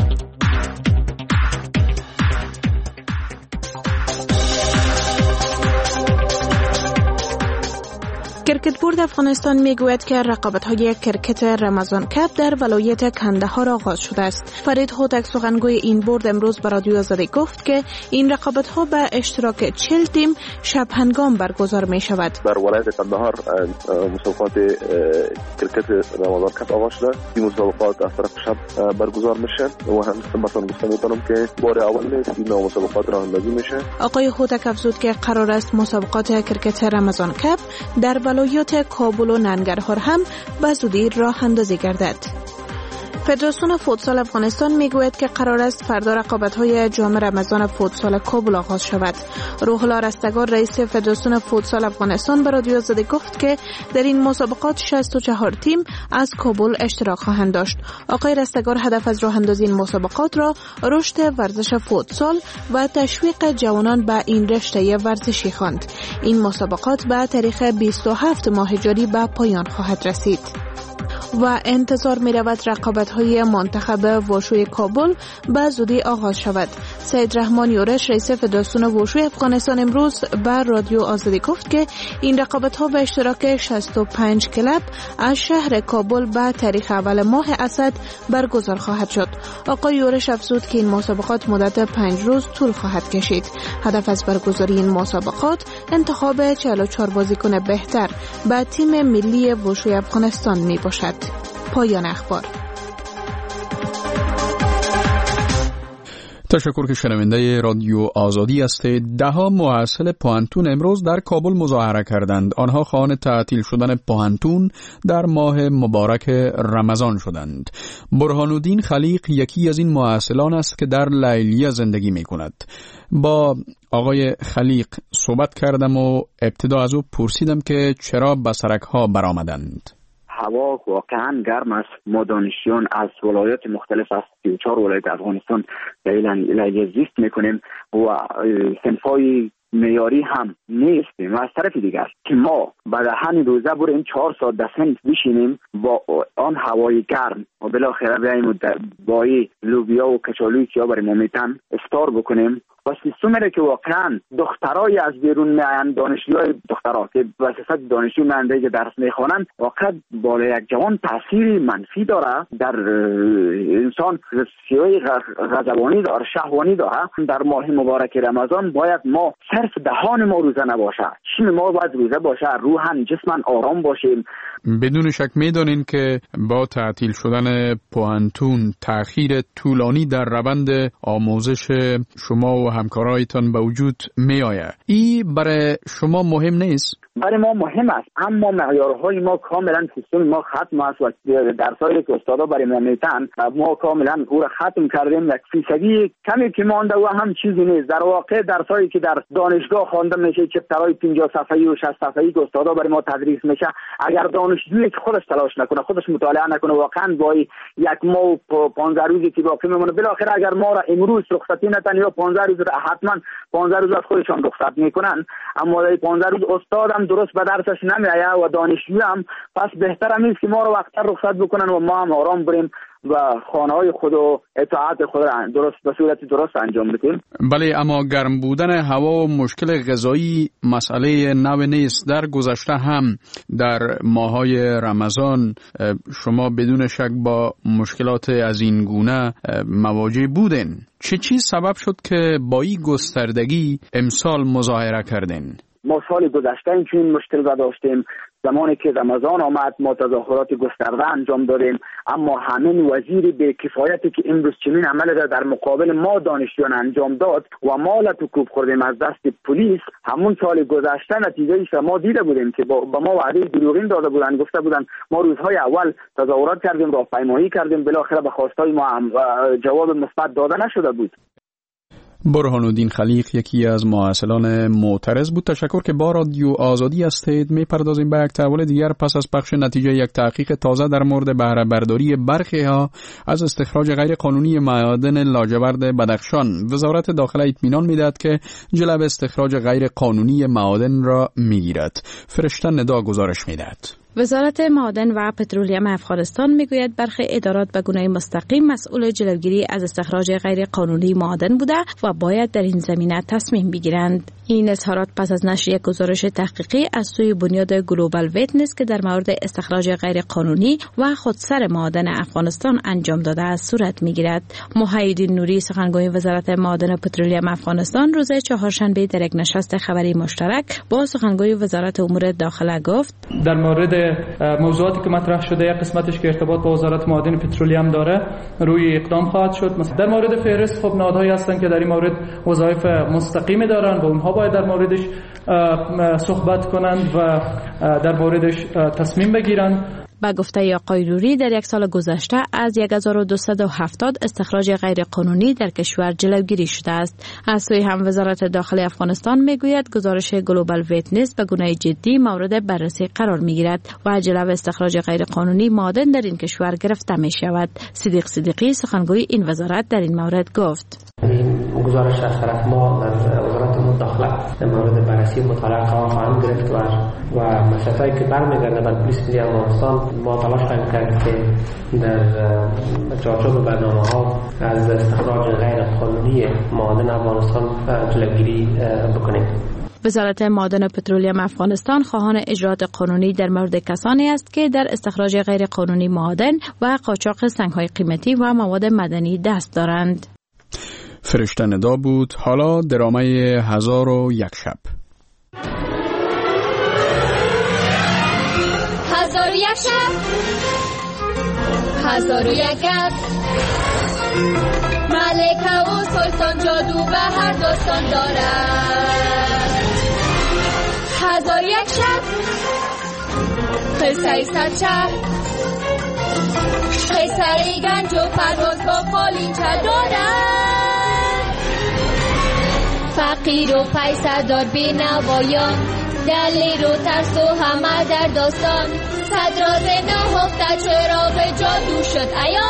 کرکت بورد افغانستان میگوید که رقابت‌های کرکت رمضان کپ در ولایت کندهار آغاز شده است. فرید هوتک سخنگوی این بورد امروز به رادیو آزادی گفت که این رقابت‌ها به اشتراک 40 تیم شب هنگام برگزار می‌شود. در ولایت کندهار مسابقات کرکت رمضان کپ آغاز شده. این مسابقات از طرف شب برگزار میشه و هم مثلا گفته می‌تونم که بار اول نیست این مسابقات راه اندازی میشه. آقای هوتک افزود که قرار است مسابقات کرکت رمضان کپ در ولایات کابل و ننگرهار هم به زودی راه اندازی گردد. فدراسیون فوتسال افغانستان میگوید که قرار است فردا رقابت‌های جام رمضان فوتسال کابل آغاز شود. روح الله رستگار رئیس فدراسیون فوتسال افغانستان به رادیو آزادی گفت که در این مسابقات 64 تیم از کابل اشتراک خواهند داشت. آقای رستگار هدف از راه اندازی این مسابقات را رشد ورزش فوتسال و تشویق جوانان به این رشته ورزشی خواند. این مسابقات به تاریخ 27 ماه جاری به پایان خواهد رسید و انتظار می رود رقابت‌های منتخب وشوی کابل به زودی آغاز شود. سید رحمان یورش رئیس فدراسیون وشوی افغانستان امروز به رادیو آزادی گفت که این رقابت‌ها به اشتراک 65 کلب از شهر کابل به تاریخ اول ماه اسد برگزار خواهد شد. آقای یورش افزود که این مسابقات مدت 5 روز طول خواهد کشید. هدف از برگزاری این مسابقات انتخاب 44 بازیکن بهتر به تیم ملی وشوی افغانستان می باشد. پایان اخبار. تشکر که شنونده رادیو آزادی هستید. 10 محصل پوهنتون امروز در کابل مظاهره کردند. آنها خواهان تعطیل شدن پوهنتون در ماه مبارک رمضان شدند. برهانالدین خلیق یکی از این محصلان است که در لیلیه زندگی می کند. با آقای خلیق صحبت کردم و ابتدا از او پرسیدم که چرا به سرک‌ها برآمدند. هوا واقعا گرم است. ما دانشجویان از ولایات مختلف از 34 ولایت افغانستان در لیلیه زیست میکنیم و صنفای معیاری هم نیستیم. از طرف دیگر که ما به دهن روزه بریم 4 ساعت در صنف بشینیم با آن هوای گرم و بالاخره بیاییم با لوبیا و کچالویی که برای ما میتن افطار بکنیم و سیستمی که واقعا دخترای از بیرون میآیند، دانشجوهای دخترها که به صفت دانشجو مانده که درس میخوانند، واقعا بالا یک جوان تاثیری منفی داره در انسان. سیای غضبانی داره، شهوانی داره. در ماه مبارک رمضان باید ما صرف دهان ما روزه نباشه، چشم ما باید روزه باشه، روحاً جسماً آرام باشیم. بدون شک میدانین که با تعطیل شدن پوهنتون تأخیر طولانی در روند آموزش شما و همکارایتان به وجود می آید. این برای شما مهم نیست؟ برای ما مهم است، اما معیارهای ما کاملا سیستم ما ختم است و درسایی که استادا برای ما میتن ما کاملا او را ختم کردیم. 1% کمی که مانده و هم چیزی نیست. در واقع درسایی که در دانشگاه خوانده میشه، چپترهای 50 صفحه‌ای و 60 صفحه‌ای که استادا برای ما تدریس میشه، اگر دانشجویی که خودش تلاش نکنه، خودش مطالعه نکنه، واقعا با 1 ماه و 15 روزی که باقی میمونه، بالاخره اگر ما را امروز رخصتی ندن یا 15 روز حتما 15 روز از خودشان رخصت میکنن، اما در 15 روز استاد هم درست به درسش نمیآید و دانشجو هم، پس بهتر است که ما رو وقتا رخصت بکنن و ما هم آرام بریم و خانه‌های خود و اطاعت خود را درست به صورت درست انجام بدیم. بله، اما گرم بودن هوا و مشکل غذایی مسئله نو نیست. در گذشته هم در ماهای رمضان شما بدون شک با مشکلات از این گونه مواجه بودین. چه چیز سبب شد که با این گستردگی امسال مظاهره کردین؟ ما سال گذشته این مشکل را داشتیم. زمانی که رمضان آمد ما تظاهرات گسترده انجام دادیم، اما همین وزیر به کفایتی که امروز چنین عمل را در مقابل ما دانشجویان انجام داد و ما لطوکوب خوردیم از دست پلیس، همون سال گذشته نتیجه‌اش ما دیده بودیم که با ما وعده دروغین داده بودن. گفته بودن ما روزهای اول تظاهرات کردیم، راهپیمایی کردیم، بالاخره به خواستهای ما جواب مثبت داده نشده بود. برهانالدین خلیق یکی از مواصلان معترض بود. تشکر که با رادیو آزادی هستید. میپردازیم به یک تحول دیگر پس از پخش نتیجه یک تحقیق تازه در مورد بهره برداری برخی ها از استخراج غیر قانونی معادن لاجورد بدخشان. وزارت داخله اطمینان میدهد که جلب استخراج غیر قانونی معادن را میگیرد. فرشته ندا گزارش میدهد. وزارت معادن و پترولیم افغانستان میگوید برخی ادارات به گونه مستقیم مسئول جلوگیری از استخراج غیر قانونی معادن بوده و باید در این زمینه تصمیم بگیرند. این اظهارات پس از نشر یک گزارش تحقیقی از سوی بنیاد گلوبال ویتنس که در مورد استخراج غیر قانونی و خودسر معادن افغانستان انجام داده است صورت میگیرد. محیدین نوری سخنگوی وزارت معادن و پترولیم افغانستان روز چهارشنبه در یک نشست خبری مشترک با سخنگوی وزارت امور داخله گفت در مورد موضوعاتی که مطرح شده یک قسمتش که ارتباط با وزارت معادن پترولیم داره روی اقدام خواهد شد. مثلا در مورد فهرست خب نهادهایی هستن که در این مورد وظایف مستقیمی دارن و اونها باید در موردش صحبت کنند و در موردش تصمیم بگیرن. با گفته آقای نوری در یک سال گذشته از 1270 استخراج غیر قانونی در کشور جلوگیری شده است. از سوی هم وزارت داخلی افغانستان میگوید گزارش گلوبال ویتنس به گونه جدی مورد بررسی قرار میگیرد و جلب استخراج غیر قانونی معادن در این کشور گرفته می شود. صدیق صدیقی سخنگوی این وزارت در این مورد گفت این گزارش از طرف ما از وزارت امور داخله در مورد بررسی مطالعه خواهیم گرفت و مسائلی که برمیگرده به پلیس ملی افغانستان ما تلاش خواهیم کرد که در چارچوب برنامه‌ها از استخراج غیر قانونی معادن افغانستان جلوگیری بکنیم. وزارت معادن و پترولیم افغانستان خواهان اجرات قانونی در مورد کسانی است که در استخراج غیر قانونی معادن و قاچاق سنگ‌های قیمتی و مواد مدنی دست دارند. فرشته ندا بود. حالا درامه 1001 شب. 1001 شب 1001 گپ ملکه و سلطان جادو به هر داستان دارد. 1001 شب قصه صد شب قصه گنج و پرواز با قالینچه دارد. فقیر و پیسدار بی نوایان دلیر و ترس و همه در داستان صد راز نهفته چراغ جادو شد عیان.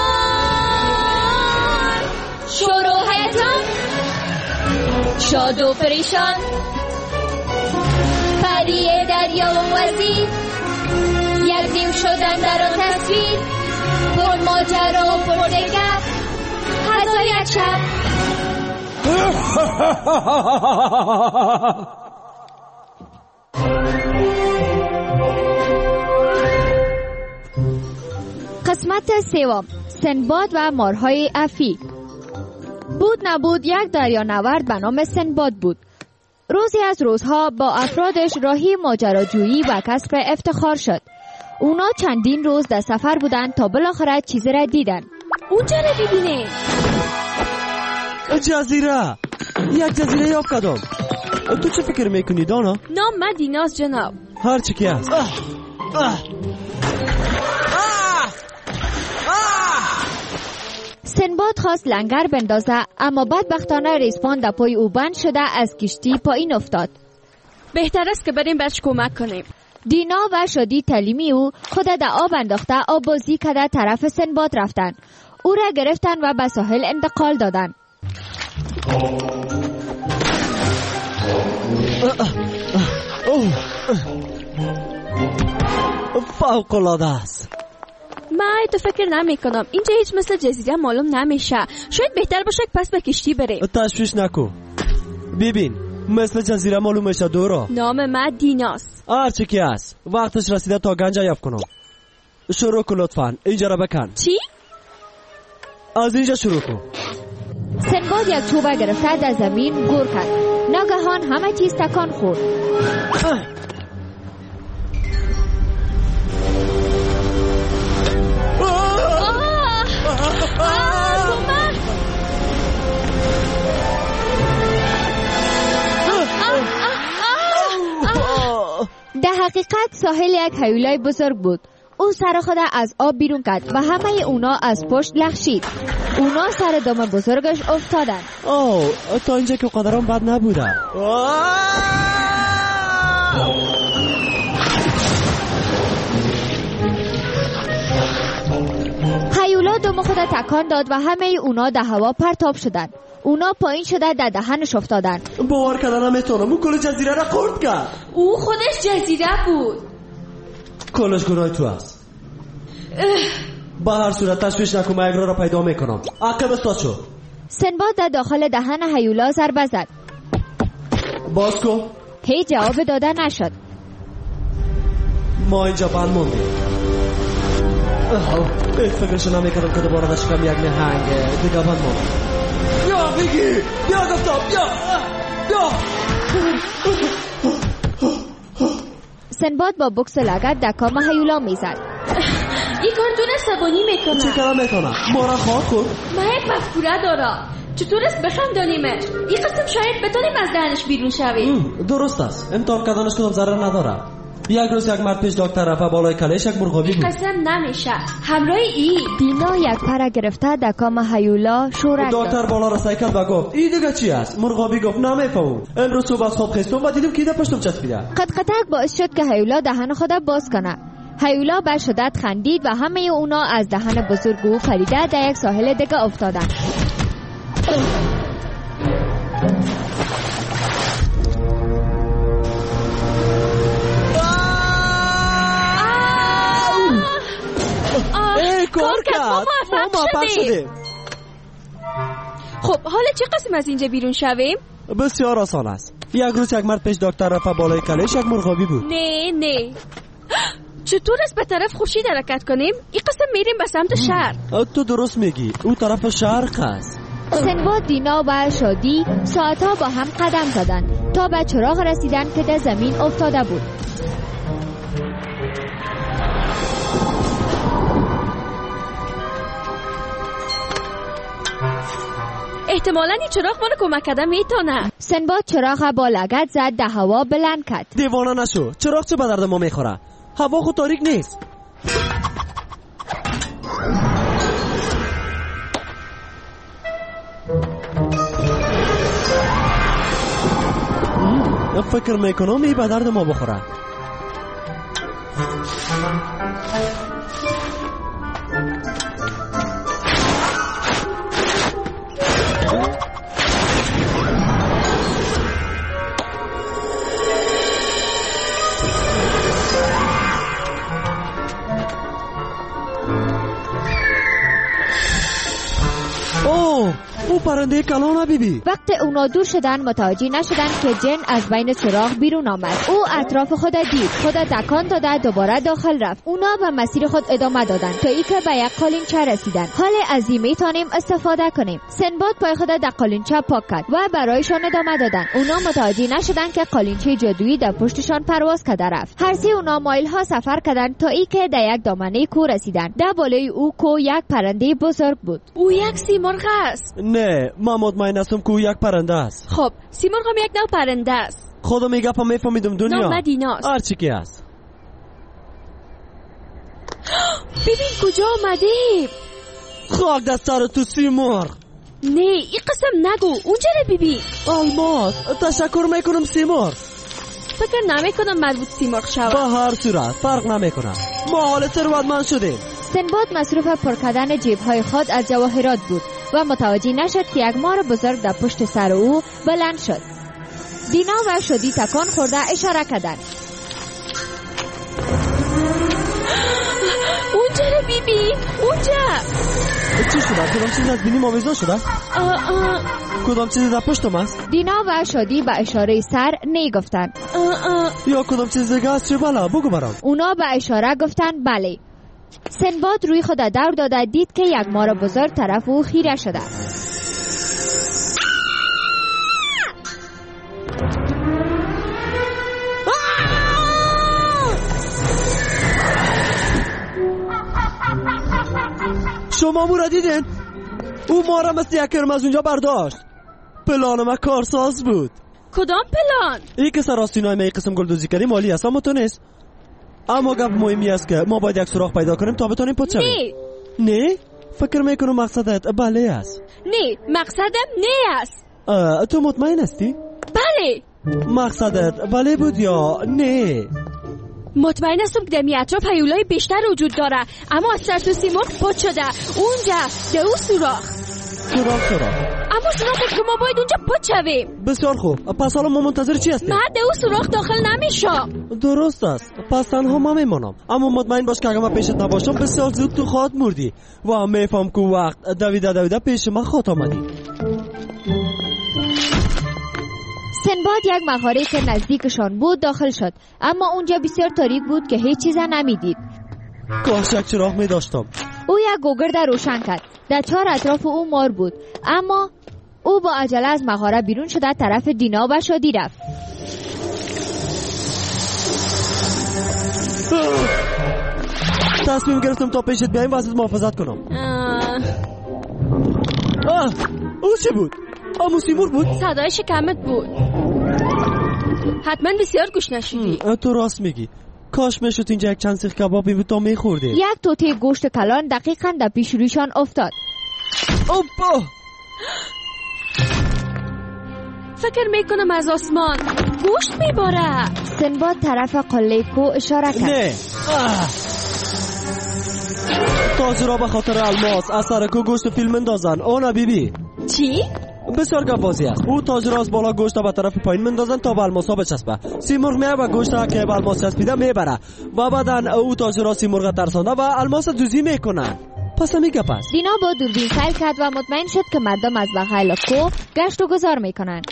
شروعتان شاد و پریشان پری دریا و وزیر یکدیم شدن در آن تصویر پر ماجرا و پر دگر 1001 شب. قسمت سوم سنباد و مارهای افی. بود نبود یک دریانورد به نام سنباد بود. روزی از روزها با افرادش راهی ماجراجویی و کسب افتخار شد. اونا چندین روز در سفر بودن تا بالاخره چیزی را دیدن. اونجا رو ببینید. جزیره، یک جزیره یافتم. تو چه فکر میکنی دانا؟ نام من دیناست جناب. هر چی که هست. سنباد خواست لنگر بندازه اما بدبختانه ریسمان در پای او بند شده از کشتی پایین افتاد. بهتر است که بریم بهش کمک کنیم. دینا و شادی تعلیمی او خود در آب انداخته آب بازی کرده طرف سنباد رفتن. او را گرفتن و به ساحل انتقال دادن. فوق‌العاده است. من تو فکر نمی کنم اینجا هیچ مثل جزیره معلوم نمیشه. شاید بهتر باشه پس به کشتی بریم. تشویش نکن. ببین مثل جزیره معلوم میشه دورا. نام من دیناست. هرچی که هست وقتش رسیده تا گنجا یافت کنم. شروع کن لطفاً. اینجا را بکن. چی؟ از اینجا شروع کن. سنباد یک چوبه گرفته در زمین گور کرد. ناگهان همه چیز تکان خورد. در حقیقت ساحل یک هیولای بزرگ بود. او سر خود از آب بیرون کرد و همه اونا از پشت لغزید. اونا سر دم بزرگش افتادن. تا اینجا که قدران بد نبودن. هیولا دم خود تکان داد و همه اونا در هوا پرتاب شدن. اونا پایین شده در دهنش افتادن. باور کردن نمیتونم. او کل جزیره را خورد کرد. او خودش جزیره بود. کلش گناه تو است. با هر صورت تشویش نکن. من اگرا را پیدا میکنم. عقب استاد شو. سنباد در داخل دهن هیولا ضربه زد. باز کن. هیچ جواب داده نشد. ما اینجا بند موندیم. فکرشو نمیکردم که دوباره داشتم یک نهنگ دیگه بند موندیم. بیا بگی. بیا گفتم. بیا. سنباد با بکس لگد در کام هیولا میزد. این کار دون عصبانی میکنه. چه کار میکنه؟ ما را خواه کن. من یک مفکوره دارم. چطور است بخندانیمش؟ این قسم شاید بتانیم از دهنش بیرون شویم. درست است. امتحان کردنش کدام ضرر نداره. یک روز یک مرد پیش دکتر رفت بالای کلهش یک مرغابی بود. قسم نمیشه. همراه ای دینا یک پر گرفته در کام هیولا شورک داد. دکتر بالا را سعی کرد و گفت این دیگه چی است؟ مرغابی گفت نمیفهمم. امروز صبح از خواب خستم و دیدم کیده پشتم چسبیده. قطقطک باعث شد که هیولا دهن خود باز کنه. هیولا به شدت خندید و همه اونا از دهن بزرگ او پریده در یک ساحل دیگه افتادن. کار کرد. ما موفق شدیم. خب حالا چه قسم از اینجا بیرون شویم؟ بسیار آسان است. یک روز یک مرد پیش دکتر رفت بالای کلهش یک مرغابی بود. نه چطور است به طرف خورشید حرکت کنیم؟ این قسم میریم به سمت شرق. تو درست میگی. او طرف شرق است. سنباد، دینا و شادی ساعتها با هم قدم زدند تا به چراغ رسیدن که در زمین افتاده بود. احتمالاً این چراغ ما رو کمک کرده میتونه. سنباد چراغ با لگد زد در هوا بلند کرد. دیوانه نشو. چراغ چه به درد ما میخوره؟ هوا خود تاریک نیست. فکر میکنم این به درد ما بخوره. او پرنده کلان بیبی. وقت اونا دور شدن متوجه نشدن که جن از بین چراغ بیرون آمد. او اطراف خود دید، خود تکان داده دوباره داخل رفت. اونا به مسیر خود ادامه دادن تا اینکه به یک قالینچه رسیدن. حال از این میتونیم استفاده کنیم. سنباد پای خود در قالینچه پاک کرد و برایشان ادامه دادن. اونا متوجه نشدن که قالینچه جادویی در پشتشان پرواز کرده رفت. هر سه اونا مایل ها سفر کردند تا اینکه در یک دامنه کوه رسیدن. در بالای او کوه یک پرنده بزرگ بود. او یک سیمرغ است. نه، من مطمئن هستم که او یک پرنده است. خب سیمرغ هم یک نوع پرنده است. خودم میگم میفهمیدم دنیا. نام دیناست. هرچی که است. ببین کجا آمدیم. خاک دست سر تو سیمرغ. نه این قسم نگو. اونجا رو ببین. الماس. تشکر میکنم سیمرغ. فکر نمیکنم مربوط سیمرغ شود. به هر صورت فرق نمیکنه. ما حال ثروتمند شدیم. سنباد مصروف پر کردن جیب‌های خود از جواهرات بود و متوجه نشد که یک مار بزرگ در پشت سر او بلند شد. دینا و شادی تکان خورده اشاره کردند. اونجا رو بیبی اونجا. چی شده؟ کدام چیز از بینی آویزان شده؟ کدام چیز در پشتم است؟ دینا و شادی به اشاره سر نی گفتن. یا کدام چیز دیگه است؟ چه بله بگو برام. اونا به اشاره گفتن بله. سنباد روی خود دور داده دید که یک مار بزرگ طرف او خیره شده. شما مو را دیدین؟ او مارا مثل یک کرم از اونجا برداشت. پلان ما کارساز بود. کدام پلان؟ ای که سراستینای ما ای قسم گلدوزی کردیم مالی اصلا ما تو نیست. اما گپ مهمی است که ما باید یک سوراخ پیدا کنیم تا بتونیم پد شویم. نه؟ فکر میکنم مقصدت بله است. نه مقصدم نه است. تو مطمئن هستی؟ بله. مقصدت بله بود یا نه؟ مطمئن هستم که در اطراف هیولای بیشتر وجود داره، اما از سرسو سیمرغ پد شده اونجا در اون سوراخ. سوراخ اما سوراخ که ما باید اونجا پد شویم. بسیار خوب، پس حالا ما منتظر چی هستیم؟ من در اون سوراخ داخل نمیشم. درست است، پس تنها ما میمانم، اما مطمئن باش که اگر من پیشت نباشم بسیار زود تو خواهد مردی و میفهم که وقت دویده پیش من خواهد آمدی. سنباد یک مغاره که نزدیکشان بود داخل شد، اما اونجا بسیار تاریک بود که هیچ چیز نمیدید. کاش یک چراغ می داشتم. او یک گوگرد روشن کرد. در چهار اطراف او مار بود، اما او با عجله از مغاره بیرون شده طرف دینا و شادی رفت. تصمیم گرفتم تا پیشت بیایم و ازت محافظت کنم. او چه بود؟ آمو سیمور بود؟ صدای شکمت بود. حتما بسیار گوش نشیدی. تو راست میگی. کاش میشد اینجا یک چند سیخ کبابی بود تا میخوردیم. یک توته گوشت کلان دقیقاً در پیش رویشان افتاد. اوپا! فکر میکنم از آسمان گوشت میباره. سنباد طرف قله کو اشاره کرد. نه. تاجرها به خاطر الماس از سر کو گوشت فیلم اندازن. اونا بیبی. چی؟ بسیار گپ‌بازی است. او تاجرها از بالا گوشت به طرف پایین میندازن تا به الماس‌ها بچسبه. سیمرغ میاد و گوشت که به الماس چسبیده میبره و بعدن او تاجرها سیمرغ ترسانده و الماس دوزی میکنن. پس میگه پس دینا با دوربین سیر کرد و مطمئن شد که مردم از بغل کو گشت و گذار میکنن.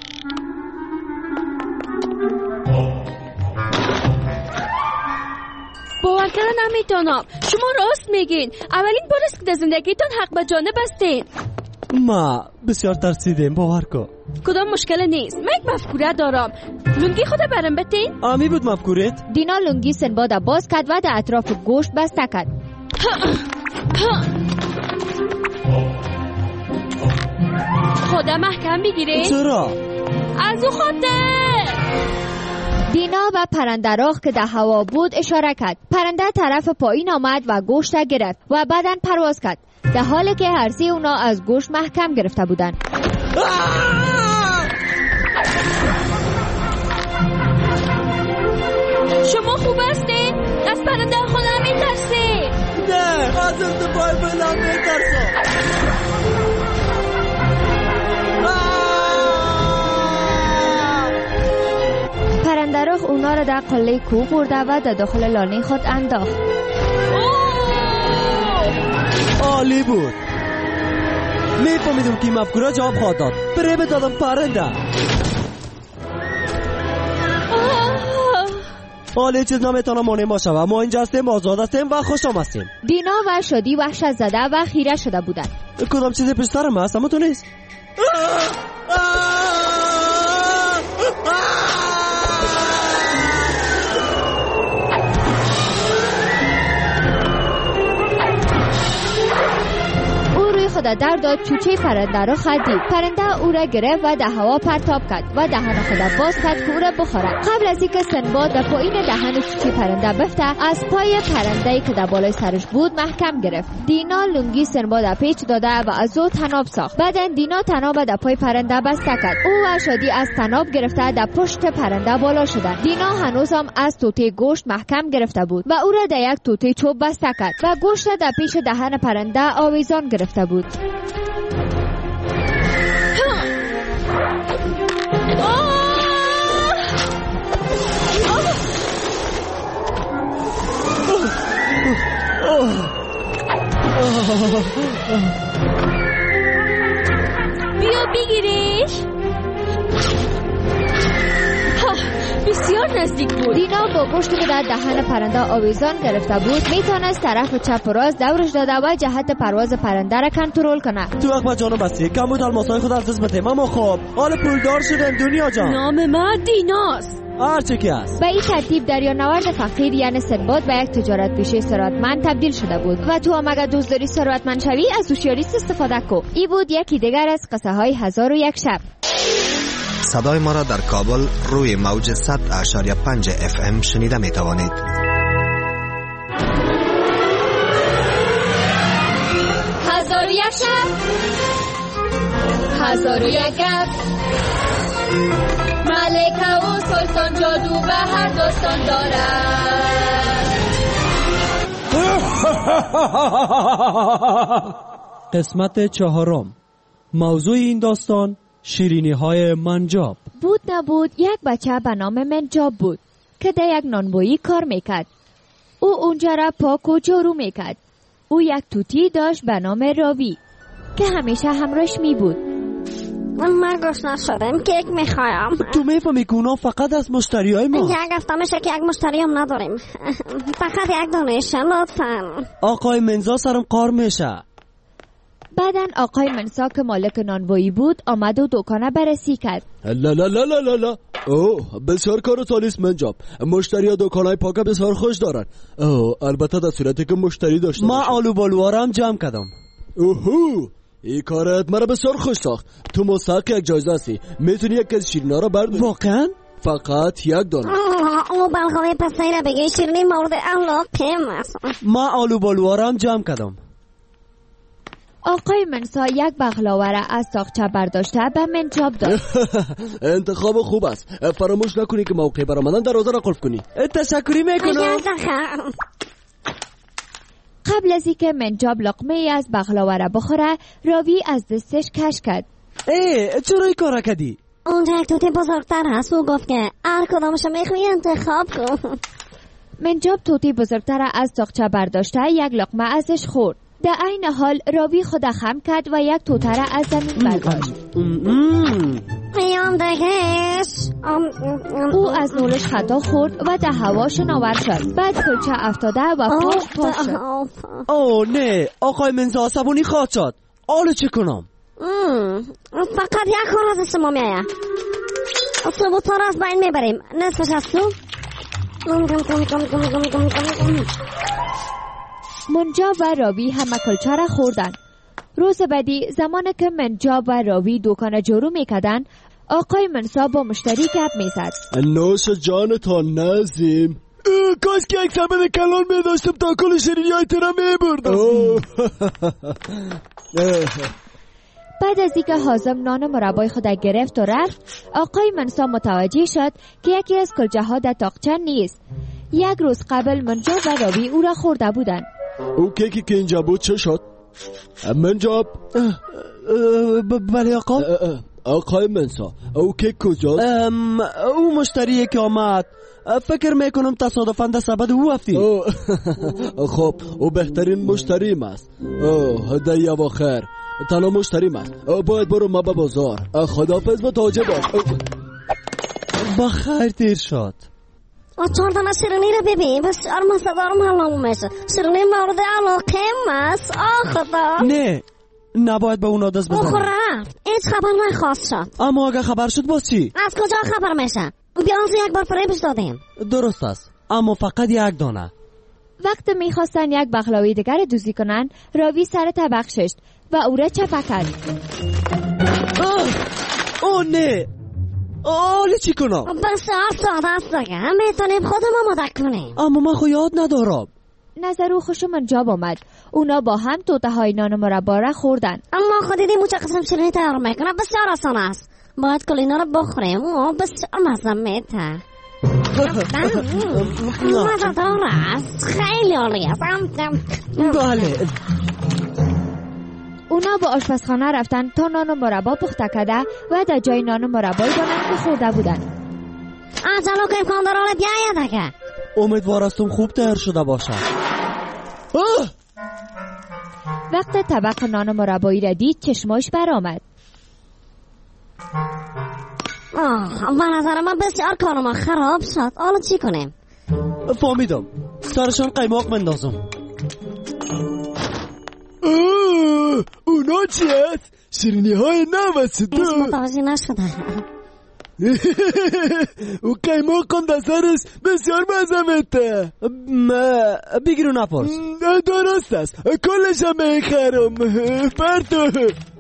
باور کردن نمیتونم. شما راست میگین. اولین بار است که در زندگیتون حق به جانب هستین. ما بسیار ترسیدیم، باور کن. کدام مشکل نیست. من یک مفکوره دارم. لنگی خود برم بتین؟ آمی بود مفکورت؟ دینا لنگی سنباد باز کرد و در اطراف گوشت بسته کرد. خدا محکم بگیره. چرا؟ از او خاطر. دینا و پرنده‌راغ که در هوا بود اشاره کرد. پرنده طرف پایین آمد و گوشت گرفت و بعداً پرواز کرد، در حالی که هر سه اونا از گوشت محکم گرفته بودند. شما خوب هستین؟ از پرنده خود نمیترسید؟ نه، از ارتفاع بلند میترسم. پرنده‌راغ اونا را در قله کو برده و در داخل لانه خود انداخت. عالی بود. میفهمیدم که مفکوره جواب خواهد داد. بره دادم پرنده. حالا چیز نمیتونه مانع ما شود. ما اینجا هستیم، آزاد هستیم و خوشم هستیم. دینا و شادی وحشت زده و خیره شده بودند. کدام چیزی پشت سرم هست اما تو نیست. خود در داد چوچه پرنده را خدید. پرنده او را گرفت و در هوا پرتاب کرد و دهان خود باز کرد که او را بخورد. قبل از اینکه سنباد در پایین دهان چوچه پرنده بفته، از پای پرنده‌ای که در بالای سرش بود محکم گرفت. دینا لنگی سنباد را پیچ داده و از او تناب ساخت. بعد دینا تناب در پای پرنده بسته کرد. او و شادی از تناب گرفته در پشت پرنده بالا شدند. دینا هنوز هم از توته گوشت محکم گرفته بود و او را در یک توته چوب بسته کرد و گوشت در پیش دهان پرنده آویزان گرفته بود. بیا بگیریش. بسیار نزدیک بود. دینا با پشت به دهن پرنده آویزان گرفته بود. میتونست طرف چپ و راست دورش داده و جهت پرواز پرنده را کنترل کنه. تو وقت جانو بستی کم بود الماسای خود از دست بده. ما خوب حال پولدار شدیم دنیا جان. نام من دیناست. هرچه که است. به این ترتیب دریانورد فقیر یعنی سنباد به یک تجارت پیشه ثروتمند تبدیل شده بود و تو هم اگر دوست داری ثروتمند شوی از هوشیاریست استفاده کو. این بود یکی دیگر از قصه های 1001 شب. صدای ما را در کابل روی موج 100.5 FM شنیده می توانید. هزار و یک شب، هزار و یک گپ، ملکه و سلطان جادو به هر داستان دارد. قسمت 4. موضوع این داستان شیرینی های منجاب. بود نبود یک بچه به نام منجاب بود که در یک نانوایی کار میکرد. او اونجا را پاک و جارو میکرد. او یک توتی داشت به نام راوی که همیشه همراهش می بود. من گشنه شدم، کیک میخوایم. تو میفهمی که اونا فقط از مشتری های ما. یک هفته میشه که یک مشتری هم نداریم. فقط یک دانشه لطفا. آقای منزا سرم قار میشه. بعدن آقای منسا که مالک نانوایی بود آمد و دکانه بررسی کرد. لا لا لا لا لا لا. اوه بسیار کار سالیس منجاب. مشتری ها دکانهای پاک بسیار خوش دارن. اوه البته در صورتی که مشتری داشته ما باشه. آلو بالوارا هم جمع کردم. اوهو این کارت مرا بسیار خوش ساخت. تو مستحق یک جایزه هستی. میتونی یک از شیرینی را برداری. واقعا؟ فقط یک دانه. او بلغمی پسایی را بگی شیرینی مورد علاقه است. ما آلو بالوارا هم جمع کردم. آقای منسا یک بغلاوه را از تاقچه برداشته به منجاب داد. انتخاب خوب است. فراموش نکنی که موقع برآمدن دروازه را قلف کنی. تشکری میکنم. قبل از اینکه منجاب لقمه ای از بغلاوه را بخوره راوی از دستش کش کرد. چرا این کار کردی؟ اونجا یک توتی بزرگتر هست و گفت که هر کدامش میخوای انتخاب کن. منجاب توتی بزرگتر را از تاقچه برداشته یک لقمه ازش خورد. در این حال راوی خود خم کرد و یک توته را از زمین برداشت. میام دگش. او از نولش خطا خورد و در هوا شناور شد. بعد کلچه افتاده و پاش شد. اوه نه آقای منزا عصبانی خواهد شد. حالا چه کنم؟ فقط یک کار از شما میآید. ثبوت را از بین میبریم. نصفش از تو. منجاب و راوی همه کلچه را خوردن. روز بعدی زمانی که منجاب و راوی دکان جارو میکردن آقای منسا با مشتری گپ میزد. نوش جانتان نظیم. کاش که یک سبب کلان میداشتم تا کل شیرینی های ترا میبردم. بعد از اینکه حازم نان مربای خود گرفت و رفت آقای منسا متوجه شد که یکی از کلچه ها در تاقچه نیست. یک روز قبل منجاب و راوی او را خورده بودند. او کیکی که اینجا بود چه شد؟ منجاب؟ بله آقا؟ آقای منسا او کیک کجاست؟ او مشتریه که آمد. فکر میکنم تصادفاً در سبد او هفتی. خب او بهترین مشتریم است. در یواخر تنها مشتریم است. باید برو ما به بازار. خداحافظ با تاجه باش. بخیر دیر شد. 4 دانه شیرینی رو ببین بسیار مزه‌دار معلوم میشه. شیرینی مورد علاقه است. خدا نه نباید به اونا دست بزنی. رفت هیچ خبر نخواست شد. اما اگه خبر شد باز چی؟ از کجا خبر میشه؟ بیانزو یک بار فریبش دادیم. درست است اما فقط یک دانه. وقت میخواستن یک بغلاوی دیگر دوزی کنن راوی سر طبق ششت و او را چپه کرد. اوه نه حالی چی کنم؟ بسیار ساده است دیگه. میتونیم خودم آماده کنیم. اما من خو یاد ندارم. نظر او خوش منجاب آمد. اونا با هم توته های نان مربا را خوردن. اما خود دیدیم چه قسم شیرینی تیار میکنه. بسیار آسان است. باید کل اینا رو بخوریم. بسیار مزه میده. مزه‌دار است. خیلی عالی است. بله. اونا به آشپزخانه رفتن تا نان مربا پخته کرده و در جای نان مربای دانن خورده بودن. عجله که امکان داره بیاید اگه. امیدوار هستم خوب تیار شده باشد. وقت طبق نان مربایی را دید چشماش برآمد. به نظر من بسیار کار ما خراب شد. حالا چی کنیم؟ فهمیدم، سرشان قیماق مندازم. اونا چی هست؟ شیرینی های نوسته. متوجه نشده. او قیماق کن در سرش بسیار مزمته. بگیرو نپرس. درست است، کلش هم میخرم. پرتو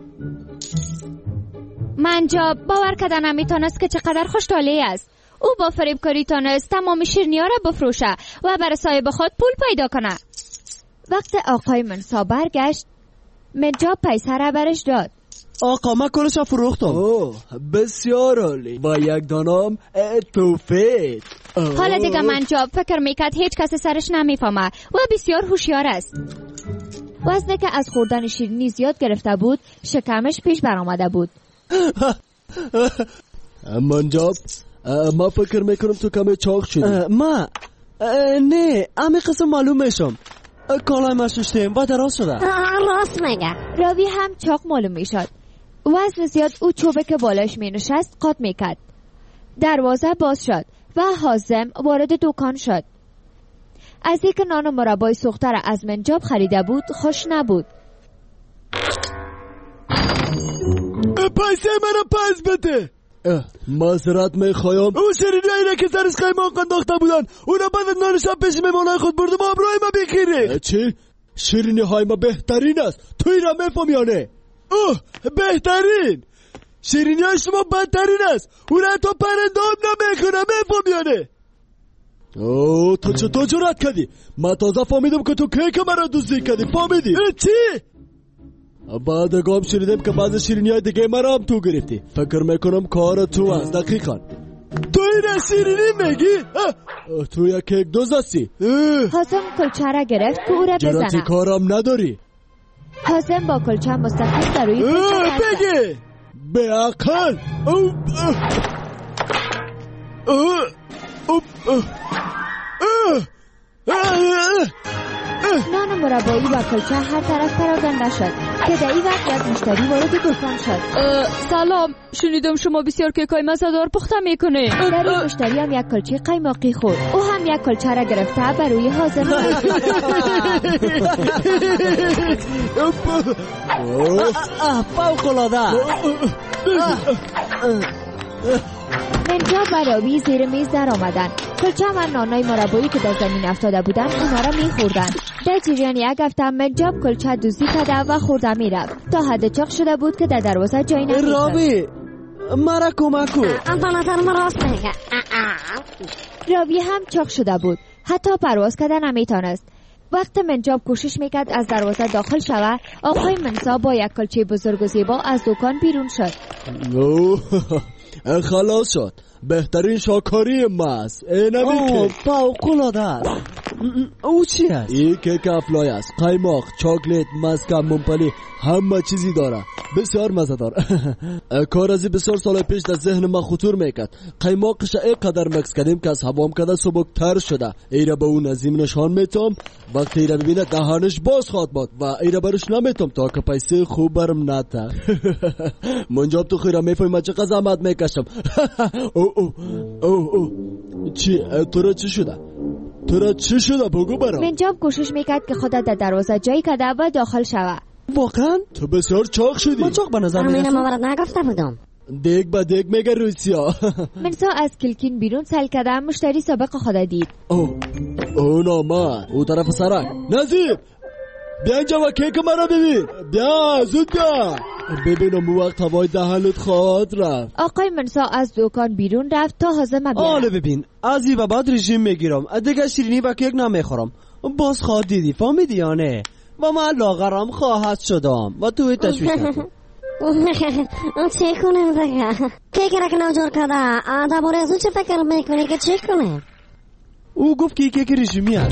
منجاب باور کردن نمیتونست که چقدر خوشحالی است. او با فریبکاری تونست تمام شیرینی‌ها را بفروشه و برای صاحب خود پول پیدا کنه. وقت آقای منصا برگشت، منجاب پیسه را برش داد. آقا من کلش را فروختم. بسیار عالی. با یک دانم توفیق. حالا دیگه منجاب فکر میکرد هیچ کس سرش نمیفهمه و بسیار هوشیار است. وزنی که از خوردن شیرینی زیاد گرفته بود شکمش پیش برآمده بود. منجاب ما فکر میکنم تو کمی چاق شدی. نه امی قسم معلوم میشم. کالای مشوشتیم و دراز شده. راست میگه. راوی هم چاق معلوم میشد. وزن زیاد او چوبه که بالاش می نشست قاط میکرد. دروازه باز شد و حازم وارد دکان شد. از اینکه نان و مربای سوخته را از منجاب خریده بود خوش نبود. پیسه منو پس بده. معذرت میخوایم. اون شیرینی هایی که سرش قیماق انداخته بودن اونا بعد از نان شب پیش مهمانای خود بردم آبروی ما بگیره. چی؟ شیرینی های ما بهترین است، تو این را میفهم یا نه؟ بهترین شیرینی های شما بدترین است، اون را تو پرندام نمیکنه، میفهم یا نه؟ تو چطور جرأت کردی؟ من تازه فهمیدم که تو کیک مرا دوستی کردی. فهمیدی؟ چی؟ بعد گام شنیدم که بعض شیرینی های دیگه مرا هم تو گرفتی. فکر میکنم کار تو است. دقیقا تو این شیرینی میگی؟ تو یک کیک دوز هستی. حازم کلچه را گرفت که او را بزنه. جراتی کارم نداری. حازم با کلچه مستقیم در روی کلچه بگی به عقل. نان مربایی و کلچه هر طرف پراکنده شد که در این وقت یک مشتری وارد دکان شد. سلام، شنیدم شما بسیار کیکای مزه‌دار پخته میکنه. در این مشتری هم یک کلچه قیماقی خورد. او هم یک کلچه را گرفته بر روی حازم. فوق‌العاده. منجاب و راوی زیر میز در آمدن. کلچه و نانای مربایی که در زمین افتاده بودن اونا را میخوردن. در جریان یک هفته منجاب کلچه دوزی کرده و خورده میرفت تا حد چاق شده بود که در دروازه جای نمیشد. راوی مرا کمک کن. راوی هم چاق شده بود، حتی پرواز کردن نمیتونست. وقت منجاب کوشش میکرد از دروازه داخل شود، آقای منصا با یک کلچه بزرگ و زیبا از دکان بیرون شد. خلاص شد. بهترین شاکاری ماست. اینمی که فوق‌العاده است. او چی است؟ این کیک افلای است. قیماق، چاکلیت، مسکن، ممپلی، همه چیزی داره. بسیار مزه‌دار. کار ازی بسیار سال پیش در ذهن من خطور میکرد. قیماقش اینقدر مکس کردیم که از هوام کرده سبکتر شده. ایره به اون عظیم نشان میتم. وقتی ایره ببینه دهانش باز خواد بود و ایره برش نمیتم تا که پیسه خوب برم نده. منجاب تو خیره میفهمی چه زحمت میکشم. چی؟ تو را چی شده؟ بگو برام. منجاب کوشش میکرد که خودت در دروازه جای کرده و داخل شود. واقعا؟ تو بسیار چاق شدی. من چاق به نظر میرسم. همین موارد نگفته بودم. دیگ به دیگ میگه روسیا. منصا از کلکین بیرون سل کرده مشتری سابق خود دید. اونا ما او طرف سرک. نزیب بیا اینجا و کیک مرا ببین. بیا زود بیا. ببینم او وقت هوای دهنت خواهد رفت. آقای منصا از دکان بیرون رفت تا حازم بیاد. حالا ببین از این و بعد رژیم میگیرم، دیگه شیرینی و کیک نمیخورم. باز خواد دیدی فهمیدی یا نه؟ و من لاغرم خواهد شدم و توی تشویش نکن. چه کنم دیگه؟ کیک را که نوجور کرده درباره از اون چه فکر میکنی که چه کنم؟ او گفت که کیک رژیمی است.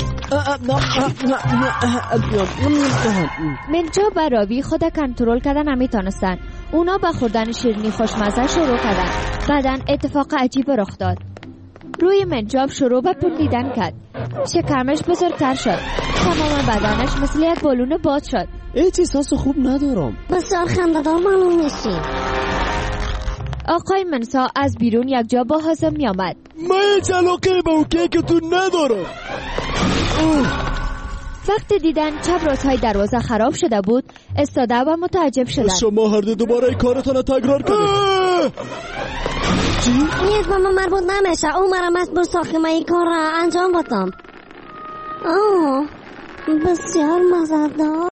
منجاب و راوی خود کنترل کردن نمیتونستن. اونا با خوردن شیرینی خوشمزه شروع کردن. بعدن اتفاق عجیب رخ داد. روی منجاب شروع به پولیدن کرد. شکمش بزرگتر شد. تمام بدنش مثل یک بالون باد شد. هیچ احساس خوب ندارم. بسیار خنده‌دار معلوم میشی. آقای منسا از بیرون یک جا با هضم می آمد. من هیچ علاقه به اون کیکتون ندارم. وقتی دیدن چپ راست‌های دروازه خراب شده بود استاده و متعجب شدن. شما هر دو دوباره کارتان را تکرار کنید. چی؟ این به من مربوط نمیشه. او مرا مجبور ساخت که من این کار را انجام بدم. بسیار مزه‌دار.